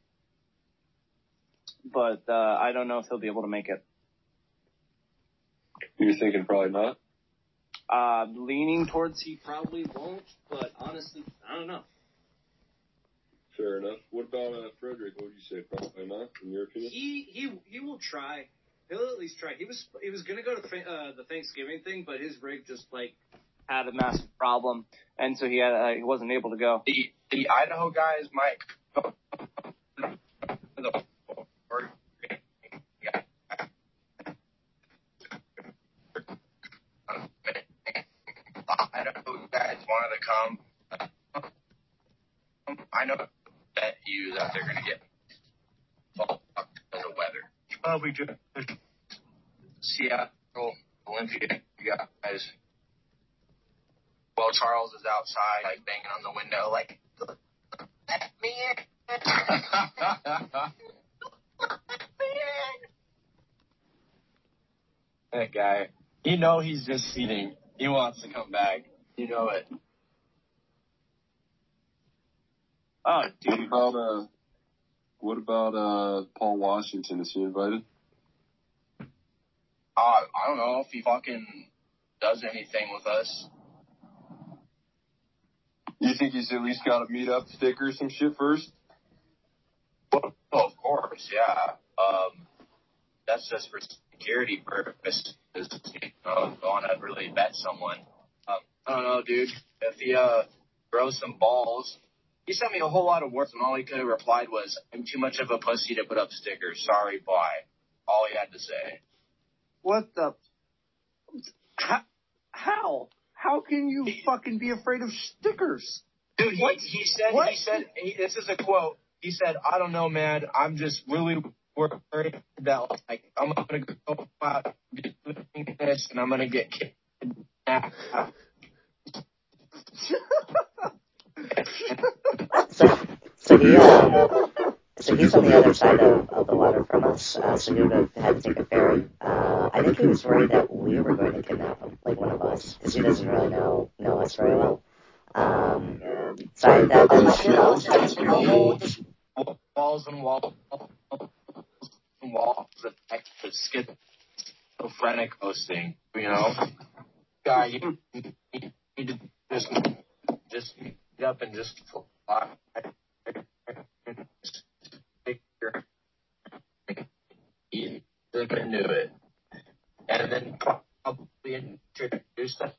Speaker 11: But uh, I don't know if he'll be able to make it.
Speaker 1: You're thinking probably not?
Speaker 11: Uh, leaning towards he probably won't, but honestly, I don't know.
Speaker 1: Fair enough. What about uh, Frederick? What would you say? Probably not, in your opinion?
Speaker 11: He he he will try. He'll at least try. He was he was gonna go to uh, the Thanksgiving thing, but his rig just like had a massive problem, and so he had uh, he wasn't able to go.
Speaker 10: the the Idaho guys might go the Idaho guys wanted to come. I know that you that they're gonna get fucked because of weather. Probably just Seattle Olympia guys. Well, Charles is outside, like banging on the window, like, let me in. That guy, you know he's just seating. He wants to come back. You know it.
Speaker 11: Oh,
Speaker 1: What
Speaker 11: dude.
Speaker 1: about, uh, what about, uh, Paul Washington? Is he invited?
Speaker 10: Uh, I don't know if he fucking does anything with us.
Speaker 1: You think he's at least got a meet-up sticker or some shit first?
Speaker 10: Well, of course, yeah. Um, that's just for security purposes. You know, want to really bet someone. Um, I don't know, dude. If he uh throws some balls, he sent me a whole lot of words, and all he could have replied was, "I'm too much of a pussy to put up stickers. Sorry, bye." All he had to say.
Speaker 11: What the? How? How, How can you fucking be afraid of stickers?
Speaker 10: Dude, he,
Speaker 11: What?
Speaker 10: he said,
Speaker 11: What?
Speaker 10: he said, he, this is a quote. He said, I don't know, man. I'm just really worried that, like, I'm going to go out and do this and I'm going to get kidnapped.
Speaker 4: so, so he, um, so he's on the other side of, of the water from us, uh, so he would have had to take a ferry. Uh, I think he was worried that we were going to kidnap him, like one of us, because he doesn't really know, know us very well. Um, so I, that, that's, you know, just,
Speaker 10: just walls and walls and walls of schizophrenic hosting, you know? Guy, you need to just, just get up and just fly. Look into it. And then probably introduce them.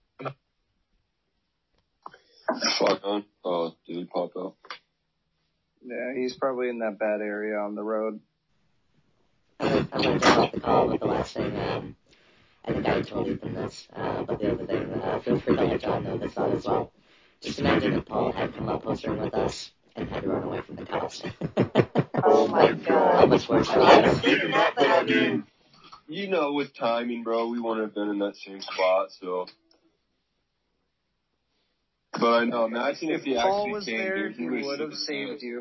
Speaker 1: Fuck on. Oh, did he pop out?
Speaker 2: Yeah, he's probably in that bad area on the road.
Speaker 4: I'm going to jump off the call with the last thing. Um, I think I told Ethan this, uh, but the other thing, uh, feel free to let John know this thought as well. Just imagine if Paul had come up postering with us and had to run away from the cops.
Speaker 2: Oh my god.
Speaker 4: How much worse would
Speaker 1: I
Speaker 4: that
Speaker 1: was thinking that, but I mean, you know, with timing, bro, we wouldn't have been in that same spot, so. But I know, imagine if,
Speaker 2: if
Speaker 1: he
Speaker 2: Paul
Speaker 1: actually
Speaker 2: was
Speaker 1: came,
Speaker 2: there,
Speaker 1: dude,
Speaker 2: he
Speaker 1: was
Speaker 2: would have
Speaker 1: super
Speaker 2: saved
Speaker 1: good.
Speaker 2: you.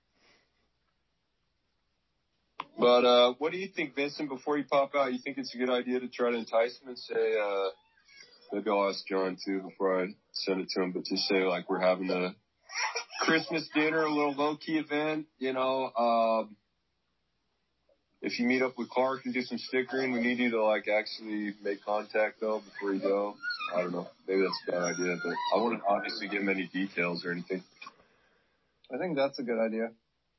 Speaker 1: But, uh, what do you think, Vincent, before you pop out, you think it's a good idea to try to entice him and say, uh, maybe I'll ask John too before I send it to him, but just say, like, we're having a Christmas dinner, a little low-key event, you know, um, if you meet up with Clark and do some stickering, we need you to, like, actually make contact, though, before you go. I don't know. Maybe that's a bad idea, but I wouldn't obviously give him any details or anything.
Speaker 2: I think that's a good idea.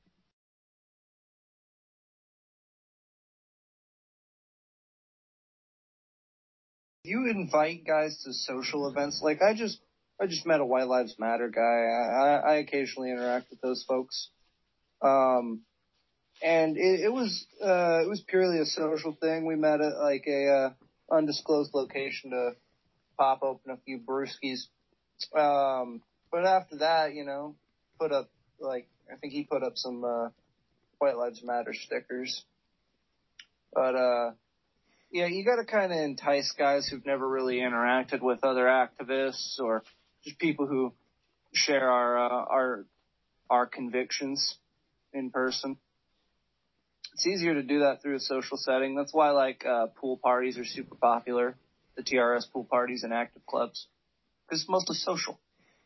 Speaker 2: You invite guys to social events. Like, I just, I just met a White Lives Matter guy. I, I, I occasionally interact with those folks. Um, and it, it was, uh, it was purely a social thing. We met at, like, a, uh, undisclosed location to pop open a few brewskis. Um, but after that, you know, put up, like, I think he put up some, uh, White Lives Matter stickers. But, uh, yeah, you gotta kind of entice guys who've never really interacted with other activists or just people who share our, uh, our, our convictions in person. It's easier to do that through a social setting. That's why, like, uh, pool parties are super popular. The T R S pool parties and active clubs. Because it's mostly social.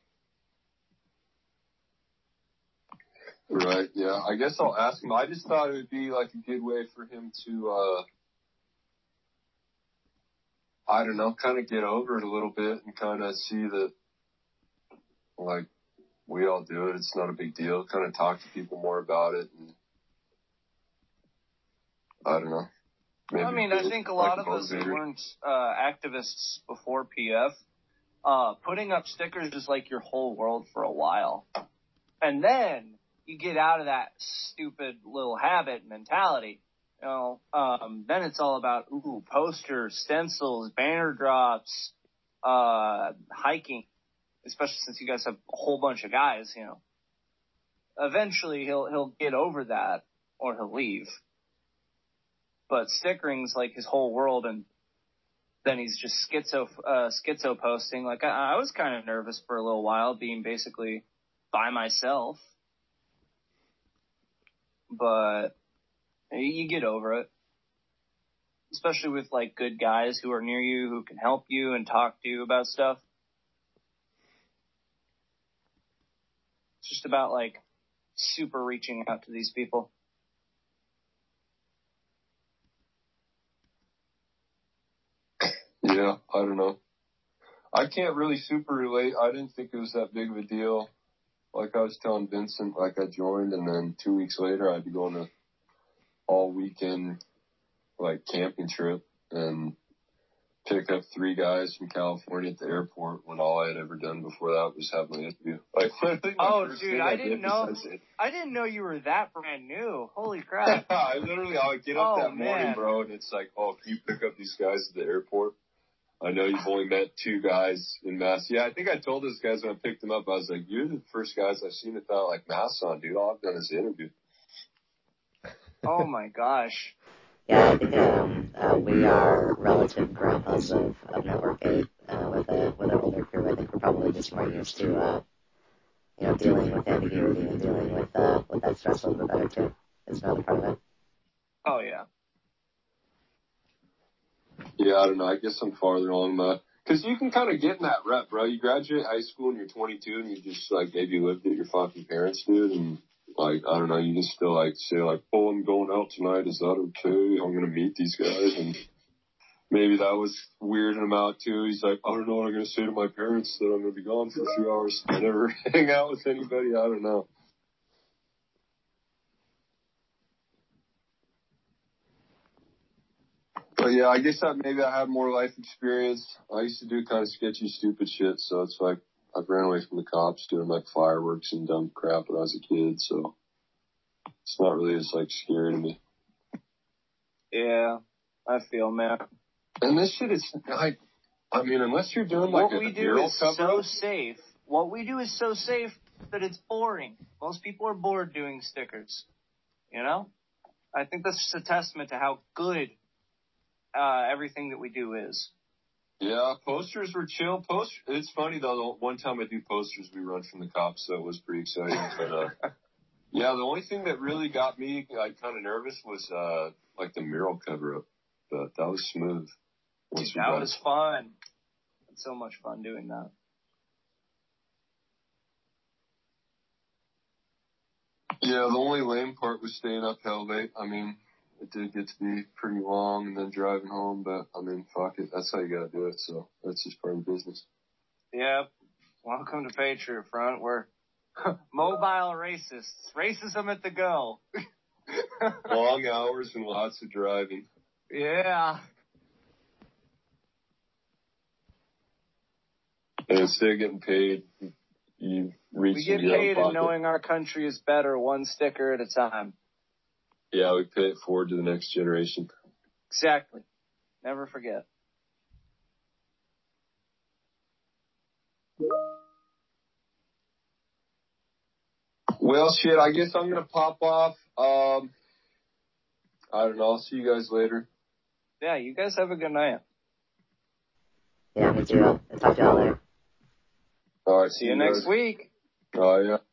Speaker 1: Right, yeah. I guess I'll ask him. I just thought it would be, like, a good way for him to, uh, I don't know, kind of get over it a little bit and kind of see that, like, we all do it. It's not a big deal. Kind of talk to people more about it. And I don't know. Maybe
Speaker 2: I mean, I think a lot
Speaker 1: like
Speaker 2: of us who
Speaker 1: motivator.
Speaker 2: weren't uh, activists before P F, uh, putting up stickers is like your whole world for a while. And then you get out of that stupid little habit mentality. You know, um, then it's all about, ooh, posters, stencils, banner drops, uh, hiking, especially since you guys have a whole bunch of guys, you know. Eventually he'll, he'll get over that or he'll leave. But stickering's like his whole world, and then he's just schizo, uh, schizo posting. Like, I, I was kind of nervous for a little while, being basically by myself. But you get over it. Especially with, like, good guys who are near you, who can help you and talk to you about stuff. It's just about, like, super reaching out to these people.
Speaker 1: Yeah, I don't know. I can't really super relate. I didn't think it was that big of a deal. Like I was telling Vincent, like I joined, and then two weeks later I'd be going to all weekend, like, camping trip and pick up three guys from California at the airport when all I had ever done before that was have my interview. Like, literally my
Speaker 2: Oh,
Speaker 1: first
Speaker 2: dude,
Speaker 1: thing
Speaker 2: I
Speaker 1: I
Speaker 2: didn't
Speaker 1: did
Speaker 2: know.
Speaker 1: was I said,
Speaker 2: I didn't know you were that brand new. Holy crap!
Speaker 1: I literally, I would get up
Speaker 2: Oh,
Speaker 1: that morning,
Speaker 2: man.
Speaker 1: bro, and it's like, oh, can you pick up these guys at the airport? I know you've only met two guys in masks. Yeah, I think I told those guys when I picked them up, I was like, you're the first guys I've seen without, like, masks on, dude. All I've done is the interview.
Speaker 2: Oh my gosh.
Speaker 4: Yeah, I think um, uh, we are relative grandpas of, of Network eight. uh, with a with an older crew. I think we're probably just more used to, uh, you know, dealing with ambiguity and dealing with uh, with that stress a little bit better too. Is another part of it.
Speaker 11: Oh yeah.
Speaker 1: Yeah, I don't know. I guess I'm farther along the, because you can kind of get in that rep, bro. You graduate high school and you're twenty-two and you just like maybe lived at your fucking parents, dude, and like I don't know, you just still like say like, oh, I'm going out tonight. Is that okay? I'm gonna meet these guys, and maybe that was weirding him out too. He's like, I don't know what I'm gonna say to my parents that I'm gonna be gone for a few hours. I never hang out with anybody. I don't know. But yeah, I guess that maybe I have more life experience. I used to do kind of sketchy, stupid shit, so it's like I've ran away from the cops doing like fireworks and dumb crap when I was a kid, so it's not really as like scary to me.
Speaker 11: Yeah, I feel, man.
Speaker 1: And this shit is like, I mean, unless you're doing like
Speaker 11: what
Speaker 1: a
Speaker 11: we do
Speaker 1: mural
Speaker 11: is
Speaker 1: cover
Speaker 11: so
Speaker 1: up,
Speaker 11: safe. What we do is so safe that it's boring. Most people are bored doing stickers. You know, I think that's just a testament to how good uh, everything that we do is.
Speaker 1: Yeah, posters were chill. Post. It's funny though. One time I do posters, we run from the cops, so it was pretty exciting. But uh, yeah, the only thing that really got me like kind of nervous was uh, like the mural cover up. But that was smooth.
Speaker 11: Dude, that was fun. It's so much fun doing that.
Speaker 1: Yeah, the only lame part was staying up hell late. I mean, it did get to be pretty long and then driving home, but I mean, fuck it. That's how you gotta do it, so that's just part of the business.
Speaker 11: Yep. Welcome to Patriot Front. We're mobile racists. Racism at the go.
Speaker 1: Long hours and lots of driving.
Speaker 11: Yeah.
Speaker 1: And instead of getting paid, you reach
Speaker 11: We get
Speaker 1: into your own
Speaker 11: paid
Speaker 1: pocket.
Speaker 11: in knowing our country is better one sticker at a time.
Speaker 1: Yeah, we pay it forward to the next generation.
Speaker 11: Exactly. Never forget.
Speaker 1: Well, shit, I guess I'm going to pop off. Um, I don't know. I'll see you guys later.
Speaker 11: Yeah, you guys have a good night.
Speaker 4: Yeah, me too. I'll talk to y'all later.
Speaker 1: All right.
Speaker 11: See you next week.
Speaker 1: Oh, yeah.